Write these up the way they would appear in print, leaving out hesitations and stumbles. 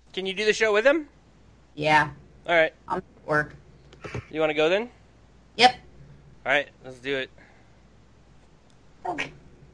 Can you do the show with him? Yeah. All right. I'm at work. You want to go then? Yep. All right, let's do it. Okay.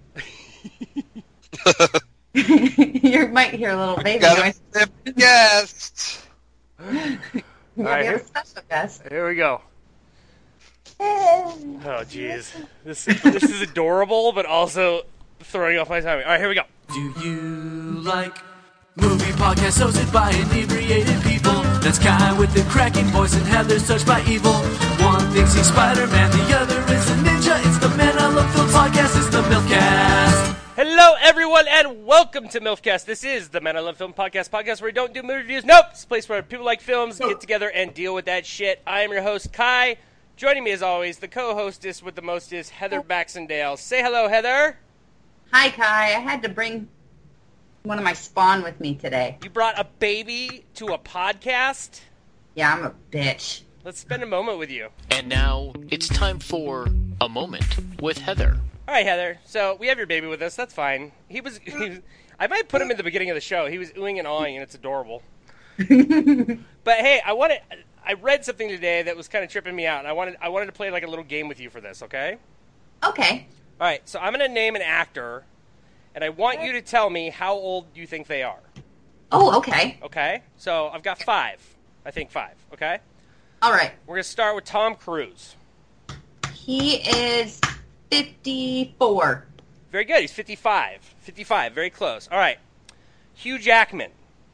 You might hear a little baby noise. Guest. Yeah, All right, we have a special guest. Here we go. Oh, jeez. This is adorable, but also throwing off my timing. All right, here we go. Do you like movie podcasts hosted by inebriated people? That's Kai with the cracking voice and Heather's touched by evil. One thinks he's Spider-Man, the other is a ninja. It's the Man I Love Film podcast, it's the Milfcast. Hello, everyone, and welcome to MILFcast. This is the Man I Love Film podcast where we don't do movie reviews. Nope, it's a place where people like films get together and deal with that shit. I am your host, Kai. Joining me, as always, the co-hostess with the mostest, Heather Baxendale. Say hello, Heather. Hi, Kai. I had to bring one of my spawn with me today. You brought a baby to a podcast? Yeah, I'm a bitch. Let's spend a moment with you. And now it's time for A Moment with Heather. All right, Heather. So we have your baby with us. That's fine. He was I might put him in the beginning of the show. He was oohing and awing, and it's adorable. But hey, I read something today that was kind of tripping me out, and I wanted to play like a little game with you for this. Okay? Okay. All right. So I'm going to name an actor, and I want you to tell me how old you think they are. Oh, okay. Okay? So I've got five. I think five. Okay? All right. We're going to start with Tom Cruise. He is 54. Very good. He's 55. 55. Very close. All right. Hugh Jackman.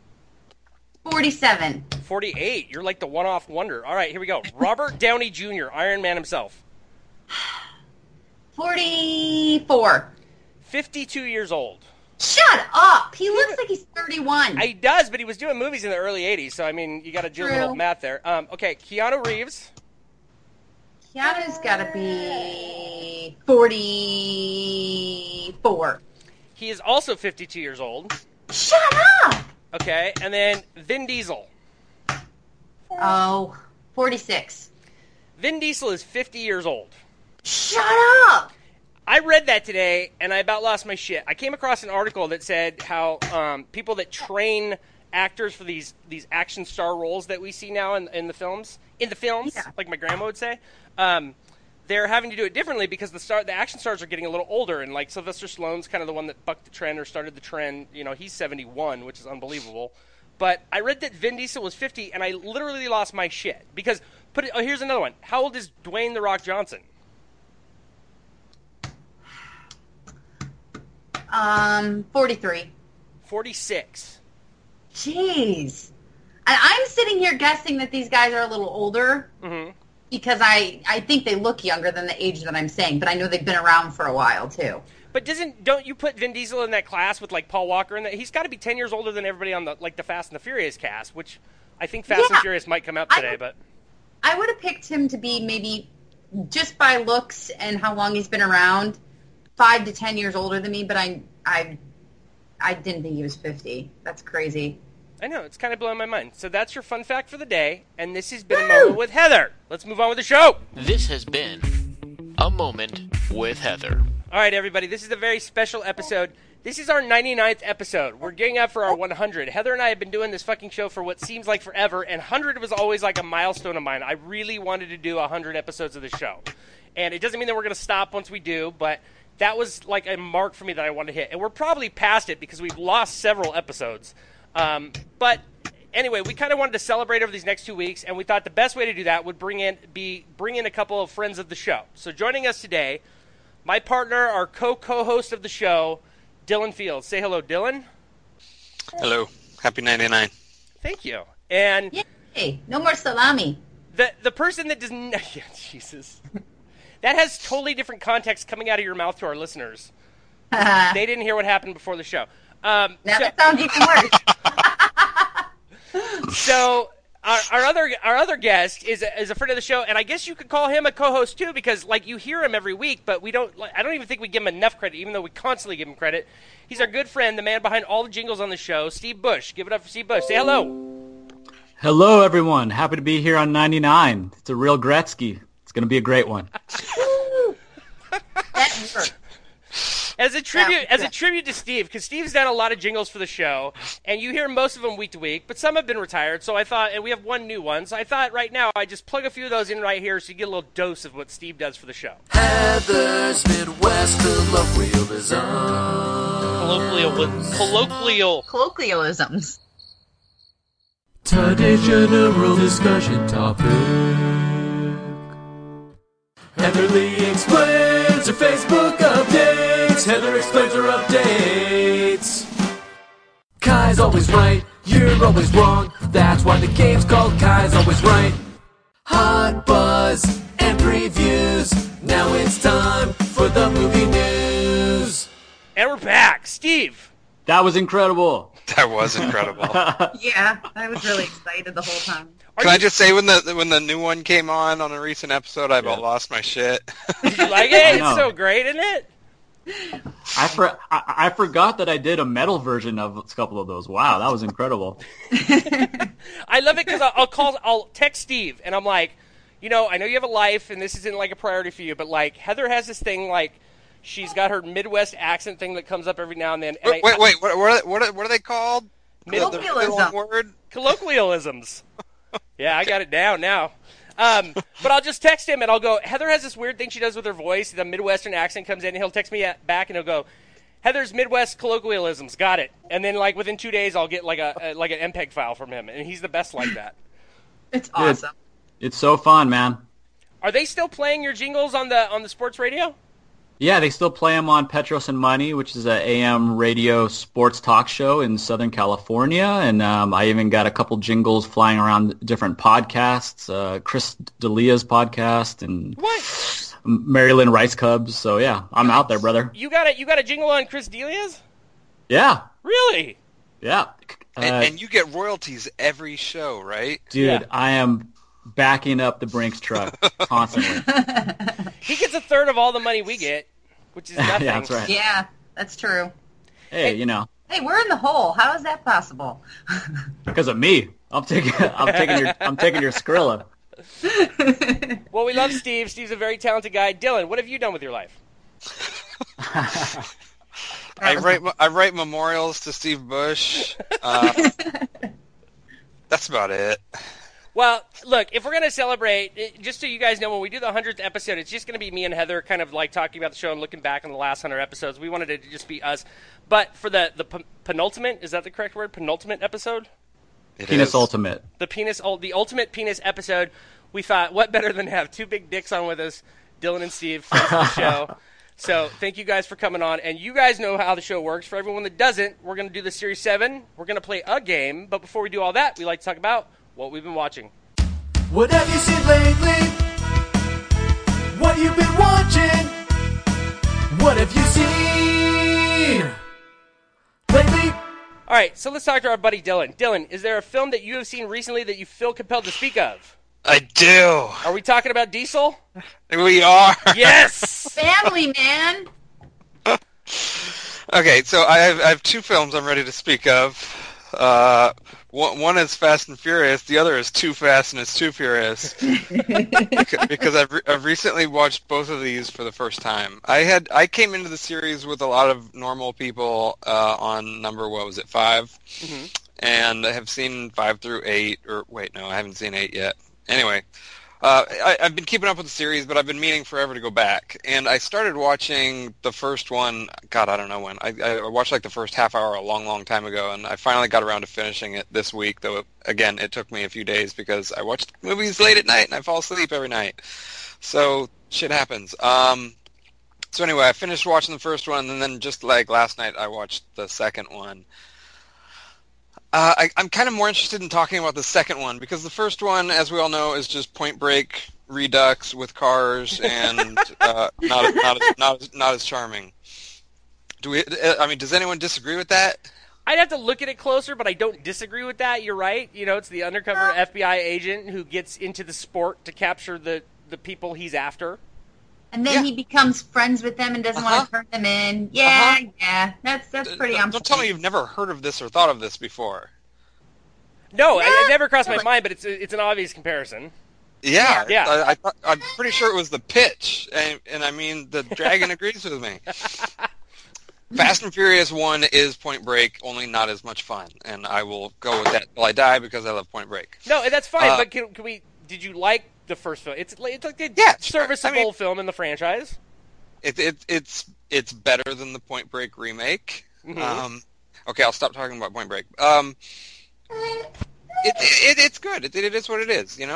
47. 48. You're like the one-off wonder. All right, here we go. Robert Downey Jr., Iron Man himself. 44. 52 years old. Shut up! He looks like he's 31. He does, but he was doing movies in the early 80s, so, I mean, you got to do a little math there. Okay, Keanu Reeves. Keanu's got to be 44. He is also 52 years old. Shut up! Okay, and then Vin Diesel. Oh, 46. Vin Diesel is 50 years old. Shut up! I read that today, and I about lost my shit. I came across an article that said how people that train actors for these action star roles that we see now in the films, Yeah. like my grandma would say, they're having to do it differently because the action stars are getting a little older, and like Sylvester Stallone's kind of the one that bucked the trend or started the trend. You know, he's 71, which is unbelievable. But I read that Vin Diesel was 50, and I literally lost my shit because here's another one. How old is Dwayne "The Rock" Johnson? 43. 46. Jeez. And I'm sitting here guessing that these guys are a little older because I think they look younger than the age that I'm saying, but I know they've been around for a while, too. But don't you put Vin Diesel in that class with like Paul Walker and that? He's got to be 10 years older than everybody on the Fast and the Furious cast, which I think Fast and Furious might come out today, but I would have picked him to be maybe just by looks and how long he's been around, 5 to 10 years older than me, but I didn't think he was 50. That's crazy. I know, it's kind of blowing my mind. So that's your fun fact for the day, and this has been A Moment with Heather. Let's move on with the show. This has been A Moment with Heather. All right, everybody, this is a very special episode. This is our 99th episode. We're getting up for our 100. Heather and I have been doing this fucking show for what seems like forever, and 100 was always like a milestone of mine. I really wanted to do 100 episodes of the show. And it doesn't mean that we're going to stop once we do, but that was like a mark for me that I wanted to hit. And we're probably past it because we've lost several episodes. But anyway, we kind of wanted to celebrate over these next 2 weeks, and we thought the best way to do that would bring in a couple of friends of the show. So joining us today, my partner, our co-host of the show, Dylan Fields. Say hello, Dylan. Hello. Happy 99. Thank you. And Yay. No more salami. the person that doesn't yeah, Jesus. That has totally different context coming out of your mouth to our listeners. They didn't hear what happened before the show. Now that sounds even worse. So our other guest is a friend of the show, and I guess you could call him a co-host too, because like you hear him every week, but I don't even think we give him enough credit, even though we constantly give him credit. He's our good friend, the man behind all the jingles on the show, Steve Bush. Give it up for Steve Bush. Say hello. Hello, everyone. Happy to be here on 99. It's a real Gretzky. It's going to be a great one. That worked. As a tribute to Steve, because Steve's done a lot of jingles for the show, and you hear most of them week to week, but some have been retired. So I thought, and we have one new one. So I thought right now I just plug a few of those in right here, so you get a little dose of what Steve does for the show. Heather's Midwest colloquialism. Colloquialisms. Today's general discussion topic. Heather Lee explains her Facebook updates. Heather explains her updates. Kai's always right, you're always wrong. That's why the game's called Kai's Always Right. Hot buzz and previews. Now it's time for the movie news. And we're back. Steve. That was incredible. That was incredible. Yeah, I was really excited the whole time. Can I just say when the new one came on a recent episode, I about lost my shit. Did you like it? It's so great, isn't it? I forgot that I did a metal version of a couple of those. Wow, that was incredible. I love it because I'll text Steve, and I'm like, I know you have a life, and this isn't like a priority for you, but like Heather has this thing like she's got her Midwest accent thing that comes up every now and then. And wait, what are they called? Colloquialism. Word? Colloquialisms. Yeah, I got it down now. But I'll just text him, and I'll go, Heather has this weird thing she does with her voice. The Midwestern accent comes in, and he'll text me back, and he'll go, Heather's Midwest colloquialisms, got it. And then, like, within 2 days, I'll get, like, an MPEG file from him, and he's the best like that. It's awesome. It's so fun, man. Are they still playing your jingles on the sports radio? Yeah, they still play them on Petros and Money, which is an AM radio sports talk show in Southern California. And I even got a couple jingles flying around different podcasts, Chris D'Elia's podcast and What? Maryland Rice Cubs. So, yeah, I'm out there, brother. You got a jingle on Chris D'Elia's? Yeah. Really? Yeah. And you get royalties every show, right? Dude, Yeah. I am backing up the Brinks truck constantly. He gets a third of all the money we get, which is nothing. Yeah, that's right. Yeah, that's true. Hey, Hey, we're in the hole. How is that possible? because of me, I'm taking your Skrilla. Well, we love Steve. Steve's a very talented guy. Dylan, what have you done with your life? I write memorials to Steve Bush. That's about it. Well, look, if we're going to celebrate, just so you guys know, when we do the 100th episode, it's just going to be me and Heather kind of like talking about the show and looking back on the last 100 episodes. We wanted it to just be us. But for the penultimate, is that the correct word? Penultimate episode? Penis Ultimate. The ultimate penis episode, we thought, what better than to have two big dicks on with us, Dylan and Steve, friends of the show. So thank you guys for coming on. And you guys know how the show works. For everyone that doesn't, we're going to do the Series 7. We're going to play a game. But before we do all that, we like to talk about what we've been watching. What have you seen lately? What you been watching? What have you seen lately? All right, so let's talk to our buddy Dylan. Dylan, is there a film that you have seen recently that you feel compelled to speak of? I do. Are we talking about Diesel? We are. Yes! Family, man. Okay, so I have two films I'm ready to speak of. One is Fast and Furious. The other is Too Fast and It's Too Furious. Because I've recently watched both of these for the first time. I came into the series with a lot of normal people on number, 5? Mm-hmm. And I have seen 5 through 8. Or wait, no, I haven't seen 8 yet. Anyway, I've been keeping up with the series, but I've been meaning forever to go back. And I started watching the first one, God, I don't know when. I watched like the first half hour a long, long time ago, and I finally got around to finishing it this week, though, again, it took me a few days because I watched movies late at night and I fall asleep every night. So, shit happens. So anyway, I finished watching the first one, and then just like last night, I watched the second one. I'm kind of more interested in talking about the second one because the first one, as we all know, is just Point Break Redux with cars and not as charming. Does anyone disagree with that? I'd have to look at it closer, but I don't disagree with that. You're right. It's the undercover FBI agent who gets into the sport to capture the people he's after. And then he becomes friends with them and doesn't want to turn them in. Yeah, that's pretty on point. Don't tell me you've never heard of this or thought of this before. No, it never crossed my mind, but it's an obvious comparison. Yeah. I'm pretty sure it was the pitch, and I mean, the dragon agrees with me. Fast and Furious 1 is Point Break, only not as much fun, and I will go with that till I die because I love Point Break. No, that's fine. But can we? Did you like the first film? It's like a serviceable film in the franchise. It's better than the Point Break remake. Mm-hmm. Okay, I'll stop talking about Point Break. It's good. It is what it is. You know.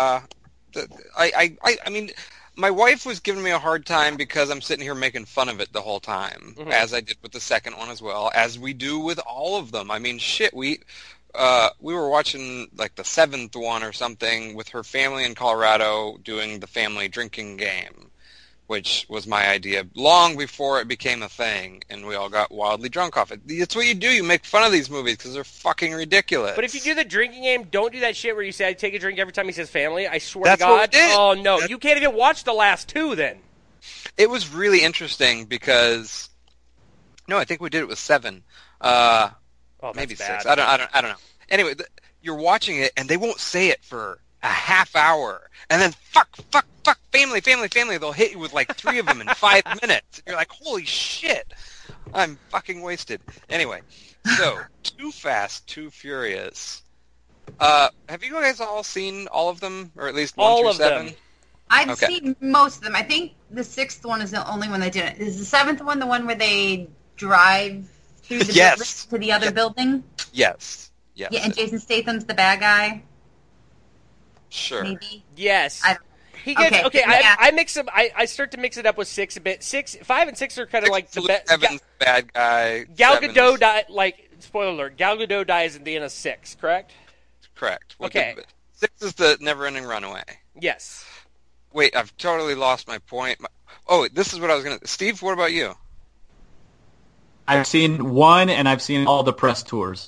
I mean, my wife was giving me a hard time because I'm sitting here making fun of it the whole time, as I did with the second one as well, as we do with all of them. I mean, shit, we were watching like the seventh one or something with her family in Colorado doing the family drinking game, which was my idea long before it became a thing, and we all got wildly drunk off it. It's what you do. You make fun of these movies because they're fucking ridiculous. But if you do the drinking game, don't do that shit where you say, I take a drink every time he says family. I swear That's to God. what we did. Oh, no. You can't even watch the last two then. It was really interesting because... No, I think we did it with 7. Maybe 6. I don't know. Anyway, you're watching it, and they won't say it for a half hour, and then fuck, family. They'll hit you with like 3 of them in 5 minutes. You're like, holy shit, I'm fucking wasted. Anyway, so Too Fast, Too Furious. Have you guys all seen all of them, or at least 1 all through of 7? Them. I've seen most of them. I think the 6th one is the only one that didn't. Is the 7th one the one where they drive through the building to the other building? Yes. Yeah, and Jason Statham's the bad guy. Sure. Maybe. Yes. He gets I mix them. I start to mix it up with 6 a bit. 5 and 6 are kind of like the bad guy. Gal Gadot died. Like, spoiler alert: Gal Gadot dies at the end of 6. Correct. Correct. Okay. 6 is the never-ending runaway. Yes. Wait, I've totally lost my point. This is what I was gonna. Steve, what about you? I've seen 1, and I've seen all the press tours.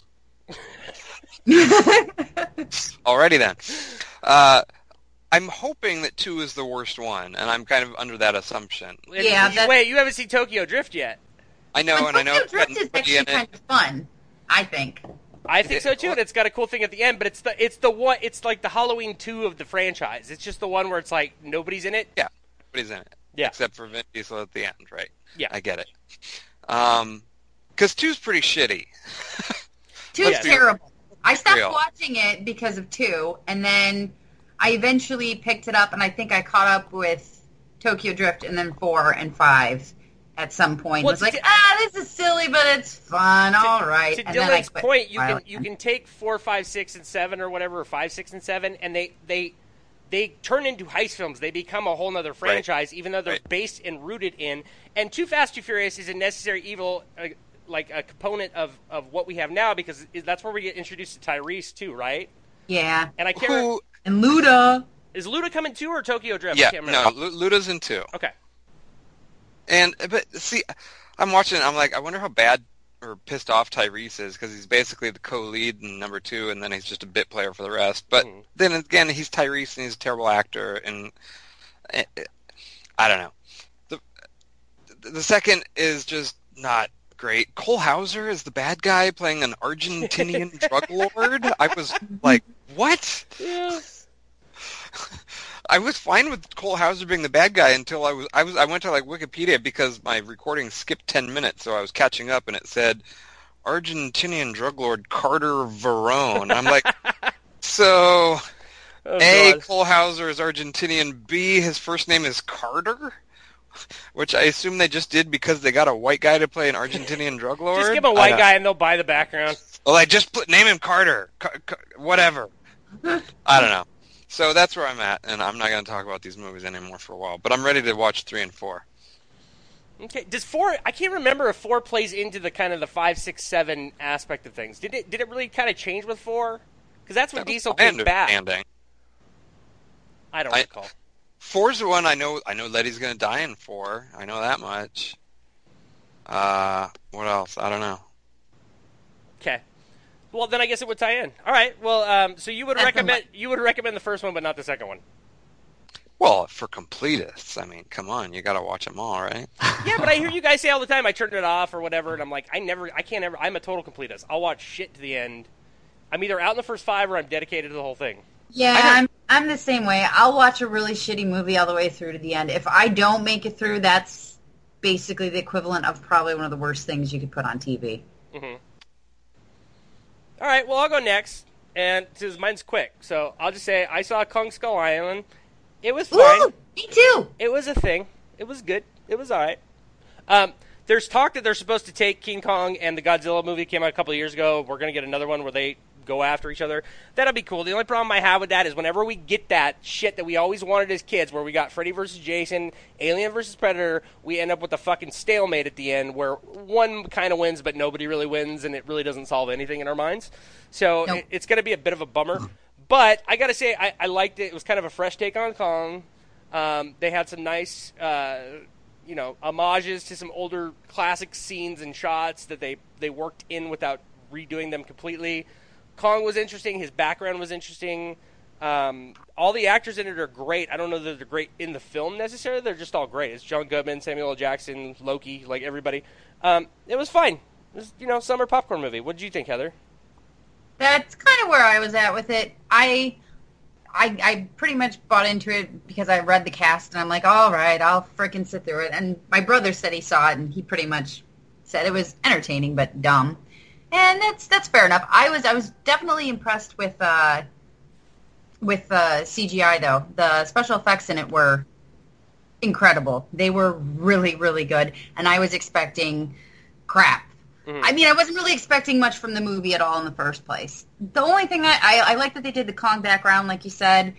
Alrighty then. I'm hoping that 2 is the worst one, and I'm kind of under that assumption. Yeah. Wait, you haven't seen Tokyo Drift yet. I know, and I know. Tokyo Drift is actually kind of fun, I think. I think so too, and it's got a cool thing at the end. But it's the one. It's like the Halloween 2 of the franchise. It's just the one where it's like nobody's in it. Yeah, nobody's in it. Yeah, except for Vin Diesel at the end, right? Yeah, I get it. Because 2's pretty shitty. 2's terrible. I stopped watching it because of 2, and then I eventually picked it up, and I think I caught up with Tokyo Drift, and then 4 and 5 at some point. Well, I was like, this is silly, but it's fun. All right. To Dylan's point, you can take 4, 5, 6, and 7 or whatever, or 5, 6, and 7, and they turn into heist films. They become a whole other franchise, even though they're based and rooted in. And Too Fast, Too Furious is a necessary evil, like a component of what we have now, because that's where we get introduced to Tyrese too, right? Yeah. And I can't. And Luda. Is Luda coming 2 or Tokyo Drift? Yeah, I can't remember. no, Luda's in 2. Okay. But see, I'm watching it, I'm like, I wonder how bad or pissed off Tyrese is, because he's basically the co-lead in number 2, and then he's just a bit player for the rest. But then again, he's Tyrese, and he's a terrible actor, and I don't know. The second is just not great. Cole Hauser is the bad guy playing an Argentinian drug lord. I was like, what? Yeah. I was fine with Cole Hauser being the bad guy until I went to like Wikipedia because my recording skipped 10 minutes, so I was catching up, and it said Argentinian drug lord Carter Verone. I'm like, so A, Cole Hauser is Argentinian, B, his first name is Carter? Which I assume they just did because they got a white guy to play an Argentinian drug lord? Just give him a white guy and they'll buy the background. Well, I just name him Carter. Whatever. I don't know. So that's where I'm at, and I'm not going to talk about these movies anymore for a while. But I'm ready to watch 3 and 4. Okay. Does 4? I can't remember if 4 plays into the kind of the 5, 6, 7 aspect of things. Did it really kind of change with 4? Because that's when Diesel came back. I don't recall. 4's the one I know Letty's going to die in 4. I know that much. What else? I don't know. Okay. Well, then I guess it would tie in. All right. Well, so you would recommend the first one, but not the second one. Well, for completists, I mean, come on, you got to watch them all, right? Yeah, but I hear you guys say all the time, I turned it off or whatever, and I'm like, I'm a total completist. I'll watch shit to the end. I'm either out in the first 5 or I'm dedicated to the whole thing. Yeah, I'm the same way. I'll watch a really shitty movie all the way through to the end. If I don't make it through, that's basically the equivalent of probably one of the worst things you could put on TV. Mm-hmm. All right, well, I'll go next, and since mine's quick, so I'll just say I saw Kong Skull Island. It was fine. Ooh, me too. It was a thing. It was good. It was all right. There's talk that they're supposed to take King Kong, and the Godzilla movie came out a couple of years ago. We're going to get another one where they go after each other. That'll be cool. The only problem I have with that is whenever we get that shit that we always wanted as kids, where we got Freddy versus Jason, Alien versus Predator, we end up with a fucking stalemate at the end where one kind of wins, but nobody really wins, and it really doesn't solve anything in our minds. So Nope. it's going to be a bit of a bummer. But I got to say, I liked it. It was kind of a fresh take on Kong. They had some nice, homages to some older classic scenes and shots that they worked in without redoing them completely. Kong was interesting. His background was interesting. All the actors in it are great. I don't know that they're great in the film necessarily. They're just all great. It's John Goodman, Samuel L. Jackson, Loki, like everybody. It was fine. It was, summer popcorn movie. What did you think, Heather? That's kind of where I was at with it. I pretty much bought into it because I read the cast, and I'm like, all right, I'll freaking sit through it. And my brother said he saw it, and he pretty much said it was entertaining but dumb. And that's fair enough. I was definitely impressed with CGI though. The special effects in it were incredible. They were really, really good, and I was expecting crap. Mm-hmm. I mean, I wasn't really expecting much from the movie at all in the first place. The only thing that I like that they did the Kong background, like you said.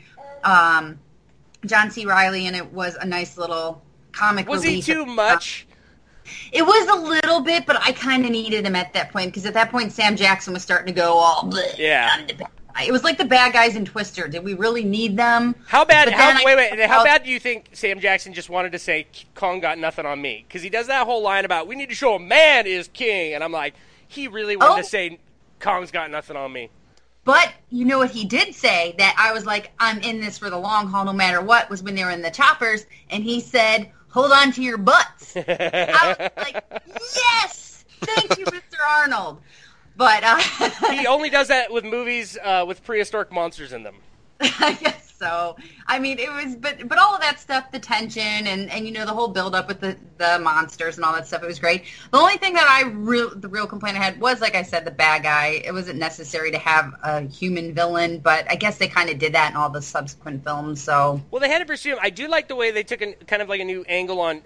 John C. Reilly in it was a nice little comic relief. Was he too much? It was a little bit, but I kind of needed him at that point, because at that point Sam Jackson was starting to go all bleh. Yeah. It was like the bad guys in Twister. Did we really need them? How bad? How bad do you think Sam Jackson just wanted to say Kong got nothing on me? Because he does that whole line about we need to show a man is king, and I'm like, he really wanted to say Kong's got nothing on me. But you know what he did say that I was like, I'm in this for the long haul no matter what, was when they were in the choppers, and he said, hold on to your butts. I was like, yes! Thank you, Mr. Arnold. But he only does that with movies with prehistoric monsters in them. I guess so. I mean, it was, but all of that stuff, the tension and the whole build up with the monsters and all that stuff, it was great. The only thing that the real complaint I had was, like I said, the bad guy. It wasn't necessary to have a human villain, but I guess they kind of did that in all the subsequent films. So well, they had to pursue him. I do like the way they took kind of like a new angle on,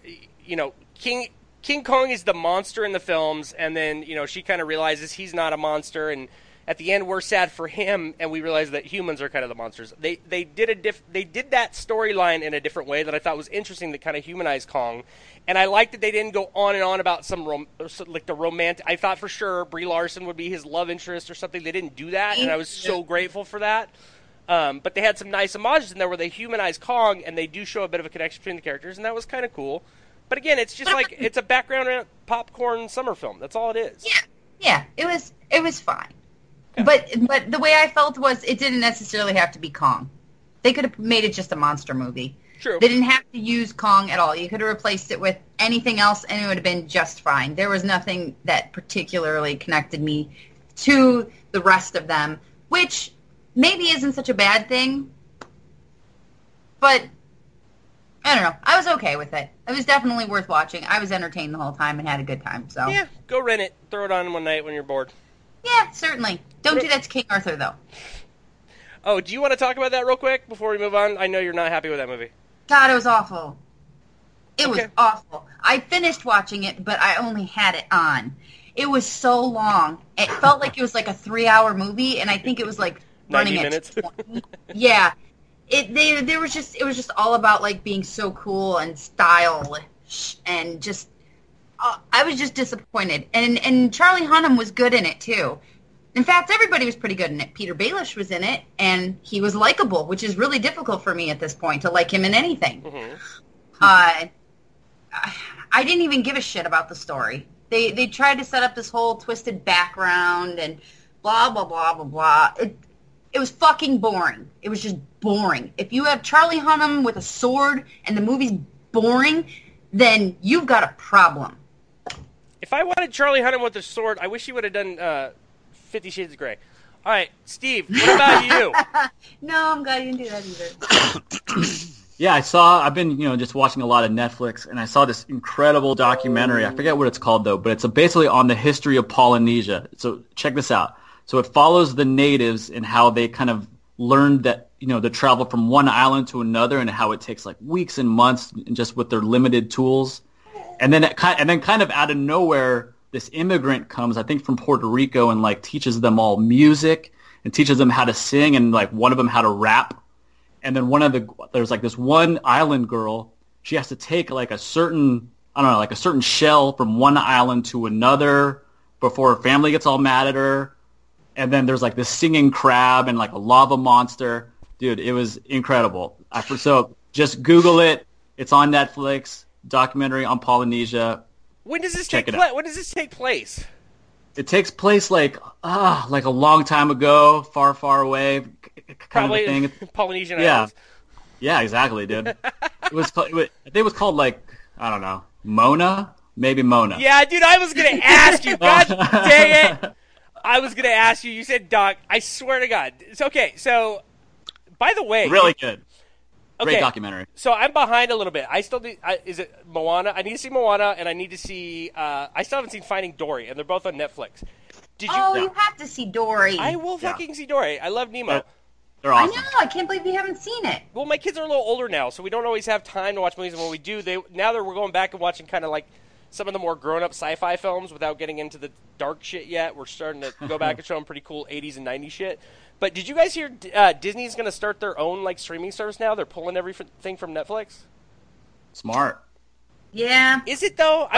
King Kong is the monster in the films, and then she kind of realizes he's not a monster, and at the end we're sad for him, and we realize that humans are kind of the monsters. They did that storyline in a different way that I thought was interesting, that kind of humanized Kong, and I liked that they didn't go on and on about the romantic. I thought for sure Brie Larson would be his love interest or something. They didn't do that, and I was so grateful for that. But they had some nice homages in there where they humanized Kong, and they do show a bit of a connection between the characters, and that was kind of cool. But again, it's just like it's a background popcorn summer film. That's all it is. Yeah, it was fine. Okay. But the way I felt was it didn't necessarily have to be Kong. They could have made it just a monster movie. True. They didn't have to use Kong at all. You could have replaced it with anything else, and it would have been just fine. There was nothing that particularly connected me to the rest of them, which maybe isn't such a bad thing. But I don't know. I was okay with it. It was definitely worth watching. I was entertained the whole time and had a good time. So yeah, go rent it. Throw it on one night when you're bored. Yeah, certainly. Don't do that to King Arthur, though. Oh, do you want to talk about that real quick before we move on? I know you're not happy with that movie. God, it was awful. It was awful. I finished watching it, but I only had it on. It was so long. It felt like it was like a 3-hour movie, and I think it was like running 90 minutes. 20. Yeah. It was just all about like being so cool and stylish, and just I was just disappointed. And Charlie Hunnam was good in it too. In fact, everybody was pretty good in it. Peter Baelish was in it, and he was likable, which is really difficult for me at this point to like him in anything. Mm-hmm. I didn't even give a shit about the story. They tried to set up this whole twisted background and blah blah blah blah blah. It was fucking boring. It was just boring. If you have Charlie Hunnam with a sword and the movie's boring, then you've got a problem. If I wanted Charlie Hunnam with a sword, I wish he would have done 50 Shades of Grey. All right, Steve, what about you? No, I'm glad you didn't do that either. Yeah, I've been, just watching a lot of Netflix, and I saw this incredible documentary. I forget what it's called, though, but it's basically on the history of Polynesia. So check this out. So it follows the natives and how they kind of learned that, to travel from one island to another, and how it takes like weeks and months and just with their limited tools. And then kind of out of nowhere, this immigrant comes, I think from Puerto Rico, and like teaches them all music and teaches them how to sing, and like one of them how to rap. And then there's like this one island girl, she has to take like a certain shell from one island to another before her family gets all mad at her. And then there's like this singing crab and like a lava monster. Dude, it was incredible. So just Google it. It's on Netflix, documentary on Polynesia. When does this take place? It takes place like a long time ago, far, far away. Probably kind of thing. Polynesian Islands. Yeah, exactly, dude. I think it was called like, I don't know, Mona? Maybe Mona. Yeah, dude, I was going to ask you. God dang it. I was going to ask you. You said Doc. I swear to God. It's okay. So, by the way. Really good. Okay, great documentary. So I'm behind a little bit. I still is it Moana? I need to see Moana, and I need to see. I still haven't seen Finding Dory, and they're both on Netflix. You have to see Dory. I will fucking see Dory. I love Nemo. They're awesome. I know. I can't believe you haven't seen it. Well, my kids are a little older now, so we don't always have time to watch movies. And when we do, we're going back and watching kind of like some of the more grown-up sci-fi films without getting into the dark shit yet. We're starting to go back and show them pretty cool 80s and 90s shit. But did you guys hear Disney's going to start their own like streaming service now? They're pulling everything from Netflix. Smart. Yeah. Is it though?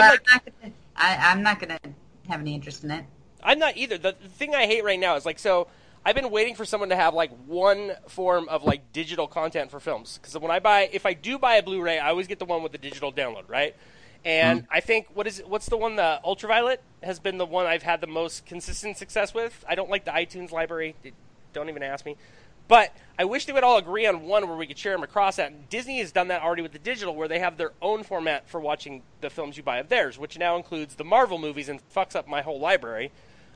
I'm not gonna have any interest in it. I'm not either. The thing I hate right now is like, so I've been waiting for someone to have like one form of like digital content for films. Because if I do buy a Blu-ray, I always get the one with the digital download, right? And I think what's the one, the Ultraviolet has been the one I've had the most consistent success with. I don't like the iTunes library. Don't even ask me. But I wish they would all agree on one where we could share them across that. And Disney has done that already with the digital, where they have their own format for watching the films you buy of theirs, which now includes the Marvel movies and fucks up my whole library.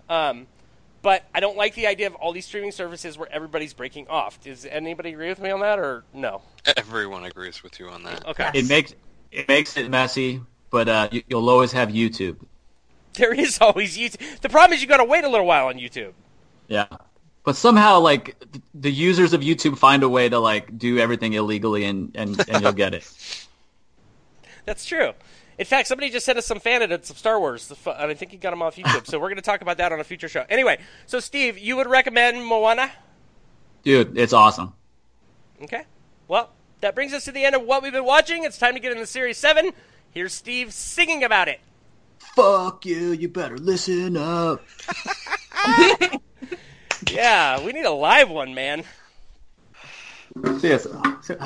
But I don't like the idea of all these streaming services where everybody's breaking off. Does anybody agree with me on that, or no? Everyone agrees with you on that. Okay. Yes. It makes it messy, but you'll always have YouTube. There is always YouTube. The problem is you got to wait a little while on YouTube. Yeah. But somehow, like, the users of YouTube find a way to, like, do everything illegally, and you'll get it. That's true. In fact, somebody just sent us some fan edits of Star Wars, and I think he got them off YouTube. So we're going to talk about that on a future show. Anyway, so Steve, you would recommend Moana? Dude, it's awesome. Okay. Well, that brings us to the end of what we've been watching. It's time to get into Series 7. Here's Steve singing about it. Fuck you better listen up. Yeah, we need a live one, man. Yes.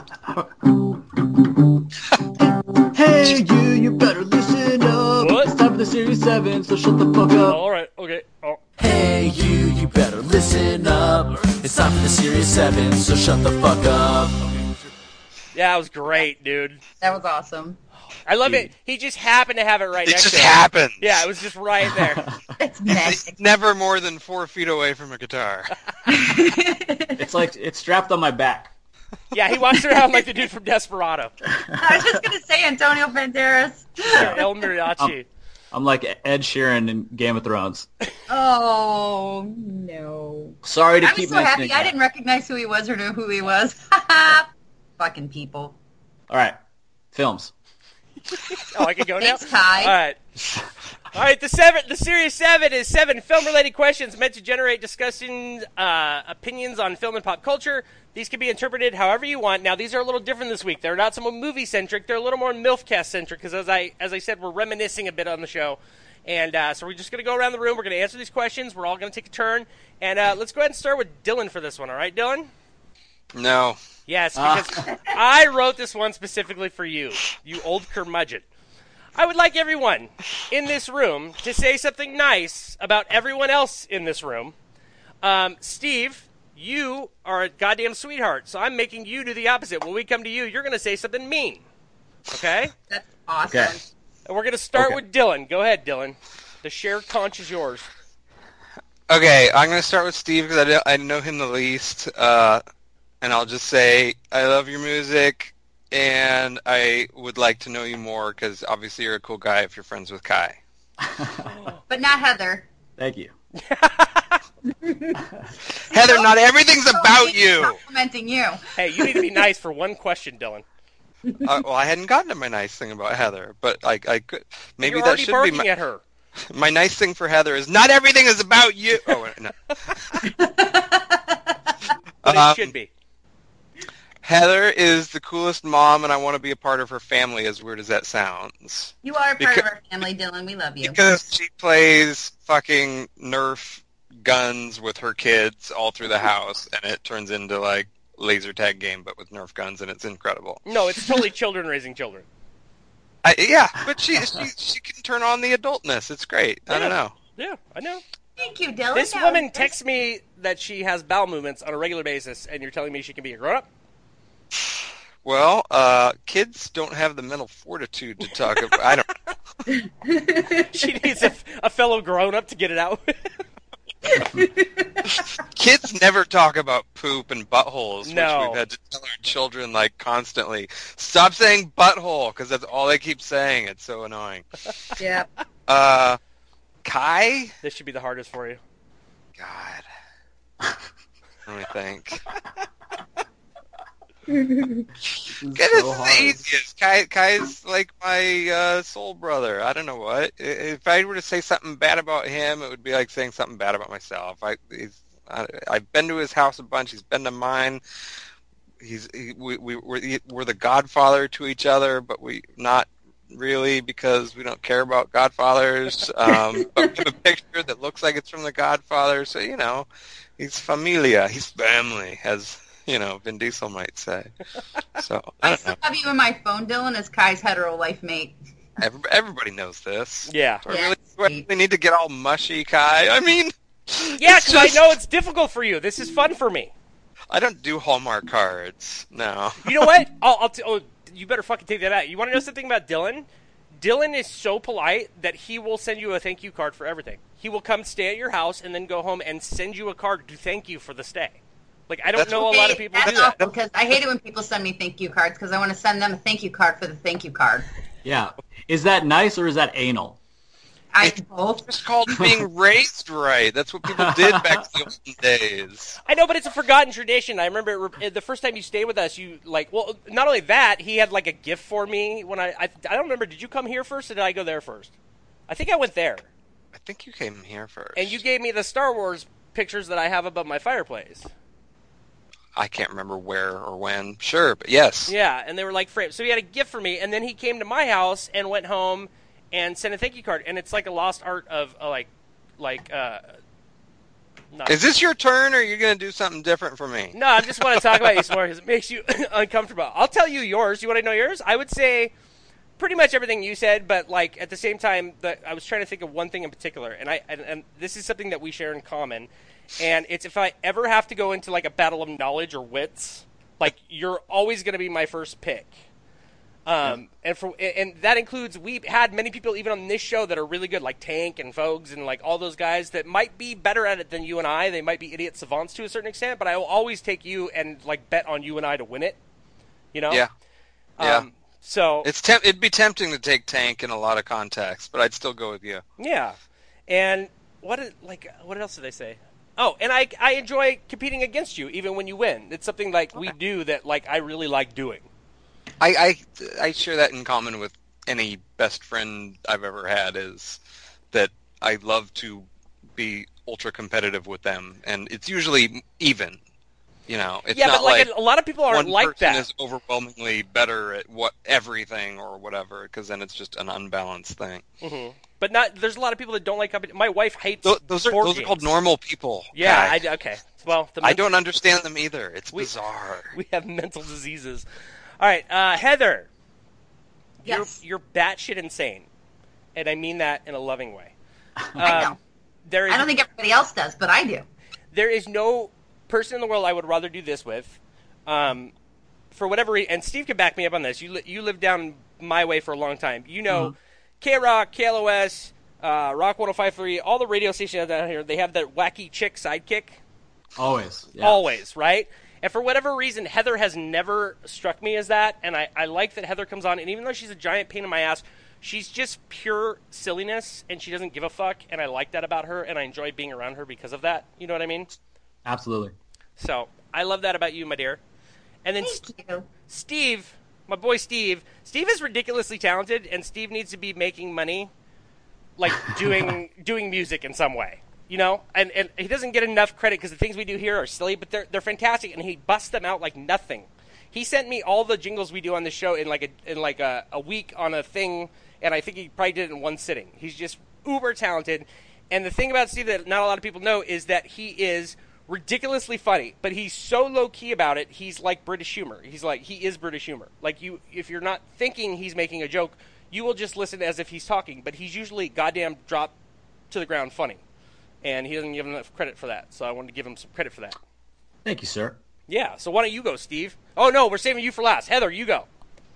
Hey, you better listen up. What? It's time for the Series 7, so shut the fuck up. All right, okay. Oh. Hey, you better listen up. It's time for the Series 7, so shut the fuck up. Yeah, that was great, dude. That was awesome. I love it. He just happened to have it right It next just to him. happens. Yeah, it was just right there. It's magic. It's never more than 4 feet away from a guitar. It's like it's strapped on my back. Yeah, he walks around like the dude from Desperado. I was just gonna say Antonio Banderas. El Mariachi. I'm like Ed Sheeran in Game of Thrones. Oh no! Sorry to I was keep so happy mentioning I that. didn't recognize who he was or know who he was. Fucking people. All right, films. Oh, I can go now? Thanks, Ty. All right. All right, the Series 7 is 7 film-related questions meant to generate discussions, opinions on film and pop culture. These can be interpreted however you want. Now, these are a little different this week. They're not so movie-centric. They're a little more MILF-cast-centric because, as I said, we're reminiscing a bit on the show. And so we're just going to go around the room. We're going to answer these questions. We're all going to take a turn. And let's go ahead and start with Dylan for this one. All right, Dylan? No. Yes, because I wrote this one specifically for you, you old curmudgeon. I would like everyone in this room to say something nice about everyone else in this room. Steve, you are a goddamn sweetheart, so I'm making you do the opposite. When we come to you, you're going to say something mean. Okay? That's awesome. Okay. And we're going to start with Dylan. Go ahead, Dylan. The shared conch is yours. Okay, I'm going to start with Steve because I know him the least. And I'll just say, I love your music. and I would like to know you more because obviously you're a cool guy if you're friends with Kai. But not Heather. Thank you. Heather, not everything's about you. Complimenting you. Hey, you need to be nice for one question, Dylan. Well, I hadn't gotten to my nice thing about Heather, but I could. Maybe You're that already should be barking my, at her. my nice thing for Heather is not everything is about you. Oh, wait, no. But it should be. Heather is the coolest mom, and I want to be a part of her family, as weird as that sounds. You are part of our family, Dylan. We love you. Because she plays fucking Nerf guns with her kids all through the house, and it turns into, like, laser tag game, but with Nerf guns, and it's incredible. No, it's totally children raising children. Yeah, but she can turn on the adultness. It's great. I don't know. Yeah, I know. Thank you, Dylan. This That woman was texts me that she has bowel movements on a regular basis, and you're telling me she can be a grown-up? Well, kids don't have the mental fortitude to talk about. I don't. She needs a fellow grown-up to get it out. Kids never talk about poop and buttholes, No. which we've had to tell our children like constantly. Stop saying butthole because that's all they keep saying. It's so annoying. Yeah. Kai? This should be the hardest for you. God. Let me think. This is It is so the hard. easiest. Kai's like my soul brother. I don't know what. If I were to say something bad about him, it would be like saying something bad about myself. I've been to his house a bunch. He's been to mine. We're the godfather to each other, but we not really because we don't care about godfathers. But we have a picture that looks like it's from the Godfather. So he's familia. He's family, as Vin Diesel might say. So I don't know. have you in my phone, Dylan, as Kai's hetero life mate. Everybody knows this. Yeah. Do I really need to get all mushy, Kai? I mean, Yeah, it's because I just- know it's difficult for you. This is fun for me. I don't do Hallmark cards. No. You know what? You better fucking take that out. You want to know something about Dylan? Dylan is so polite that he will send you a thank you card for everything. He will come stay at your house and then go home and send you a card to thank you for the stay. Like, I don't That's know a lot of people do That's that. awful because I hate it when people send me thank you cards because I want to send them a thank you card for the thank you card. Yeah. Is that nice or is that anal? Both. It's called being raised right. That's what people did back in the olden days. I know, but it's a forgotten tradition. I remember the first time you stayed with us, not only that, he had like a gift for me when I don't remember, did you come here first or did I go there first? I think I went there. I think you came here first. And you gave me the Star Wars pictures that I have above my fireplace. I can't remember where or when. Sure, but yes. Yeah, and they were like framed. So he had a gift for me, and then he came to my house and went home and sent a thank you card. And it's like a lost art of not. Is this your turn, or are you going to do something different for me? No, I just want to talk about you some more because it makes you uncomfortable. I'll tell you yours. You want to know yours? I would say pretty much everything you said, but like at the same time, I was trying to think of one thing in particular, and this is something that we share in common, and it's if I ever have to go into like a battle of knowledge or wits, like you're always going to be my first pick. And that includes, we've had many people even on this show that are really good, like Tank and Fogues and like all those guys that might be better at it than you and I. They might be idiot savants to a certain extent, but I will always take you and like bet on you and I to win it. Yeah. So It'd be tempting to take Tank in a lot of contexts, but I'd still go with you. yeah. And what else did I say? Oh, and I enjoy competing against you even when you win. It's something like we do that like I really like doing. I share that in common with any best friend I've ever had, is that I love to be ultra competitive with them, and it's usually even. It's Yeah, not but like a lot of people aren't one like person that. is overwhelmingly better at everything or whatever, because then it's just an unbalanced thing. Mm-hmm. But there's a lot of people that don't like competition. My wife hates Those are board games. called normal people. Yeah, Kai. okay. Well, I don't understand them either. It's bizarre. We have mental diseases. All right, Heather. Yes. You're batshit insane, and I mean that in a loving way. I know. I don't think everybody else does, but I do. There is no person in the world I would rather do this with. For whatever reason, and Steve can back me up on this. You lived down my way for a long time. You know, K-Rock, KLOS, Rock 105.3, all the radio stations down here, they have that wacky chick sidekick. Always. Yeah. Always, right? And for whatever reason, Heather has never struck me as that, and I like that Heather comes on, and even though she's a giant pain in my ass, she's just pure silliness, and she doesn't give a fuck, and I like that about her, and I enjoy being around her because of that. You know what I mean? Absolutely. So, I love that about you, my dear. And then Thank you. Steve, my boy Steve is ridiculously talented, and Steve needs to be making money, like doing music in some way. You know, and he doesn't get enough credit because the things we do here are silly, but they're fantastic, and he busts them out like nothing. He sent me all the jingles we do on the show in a week on a thing, and I think he probably did it in one sitting. He's just uber talented, and the thing about Steve that not a lot of people know is that he is ridiculously funny, but he's so low key about it. He's like British humor. He is British humor. Like if you're not thinking he's making a joke, you will just listen as if he's talking, but he's usually goddamn drop to the ground funny. And he doesn't give enough credit for that, so I wanted to give him some credit for that. Thank you, sir. Yeah, so why don't you go, Steve? Oh, no, we're saving you for last. Heather, you go.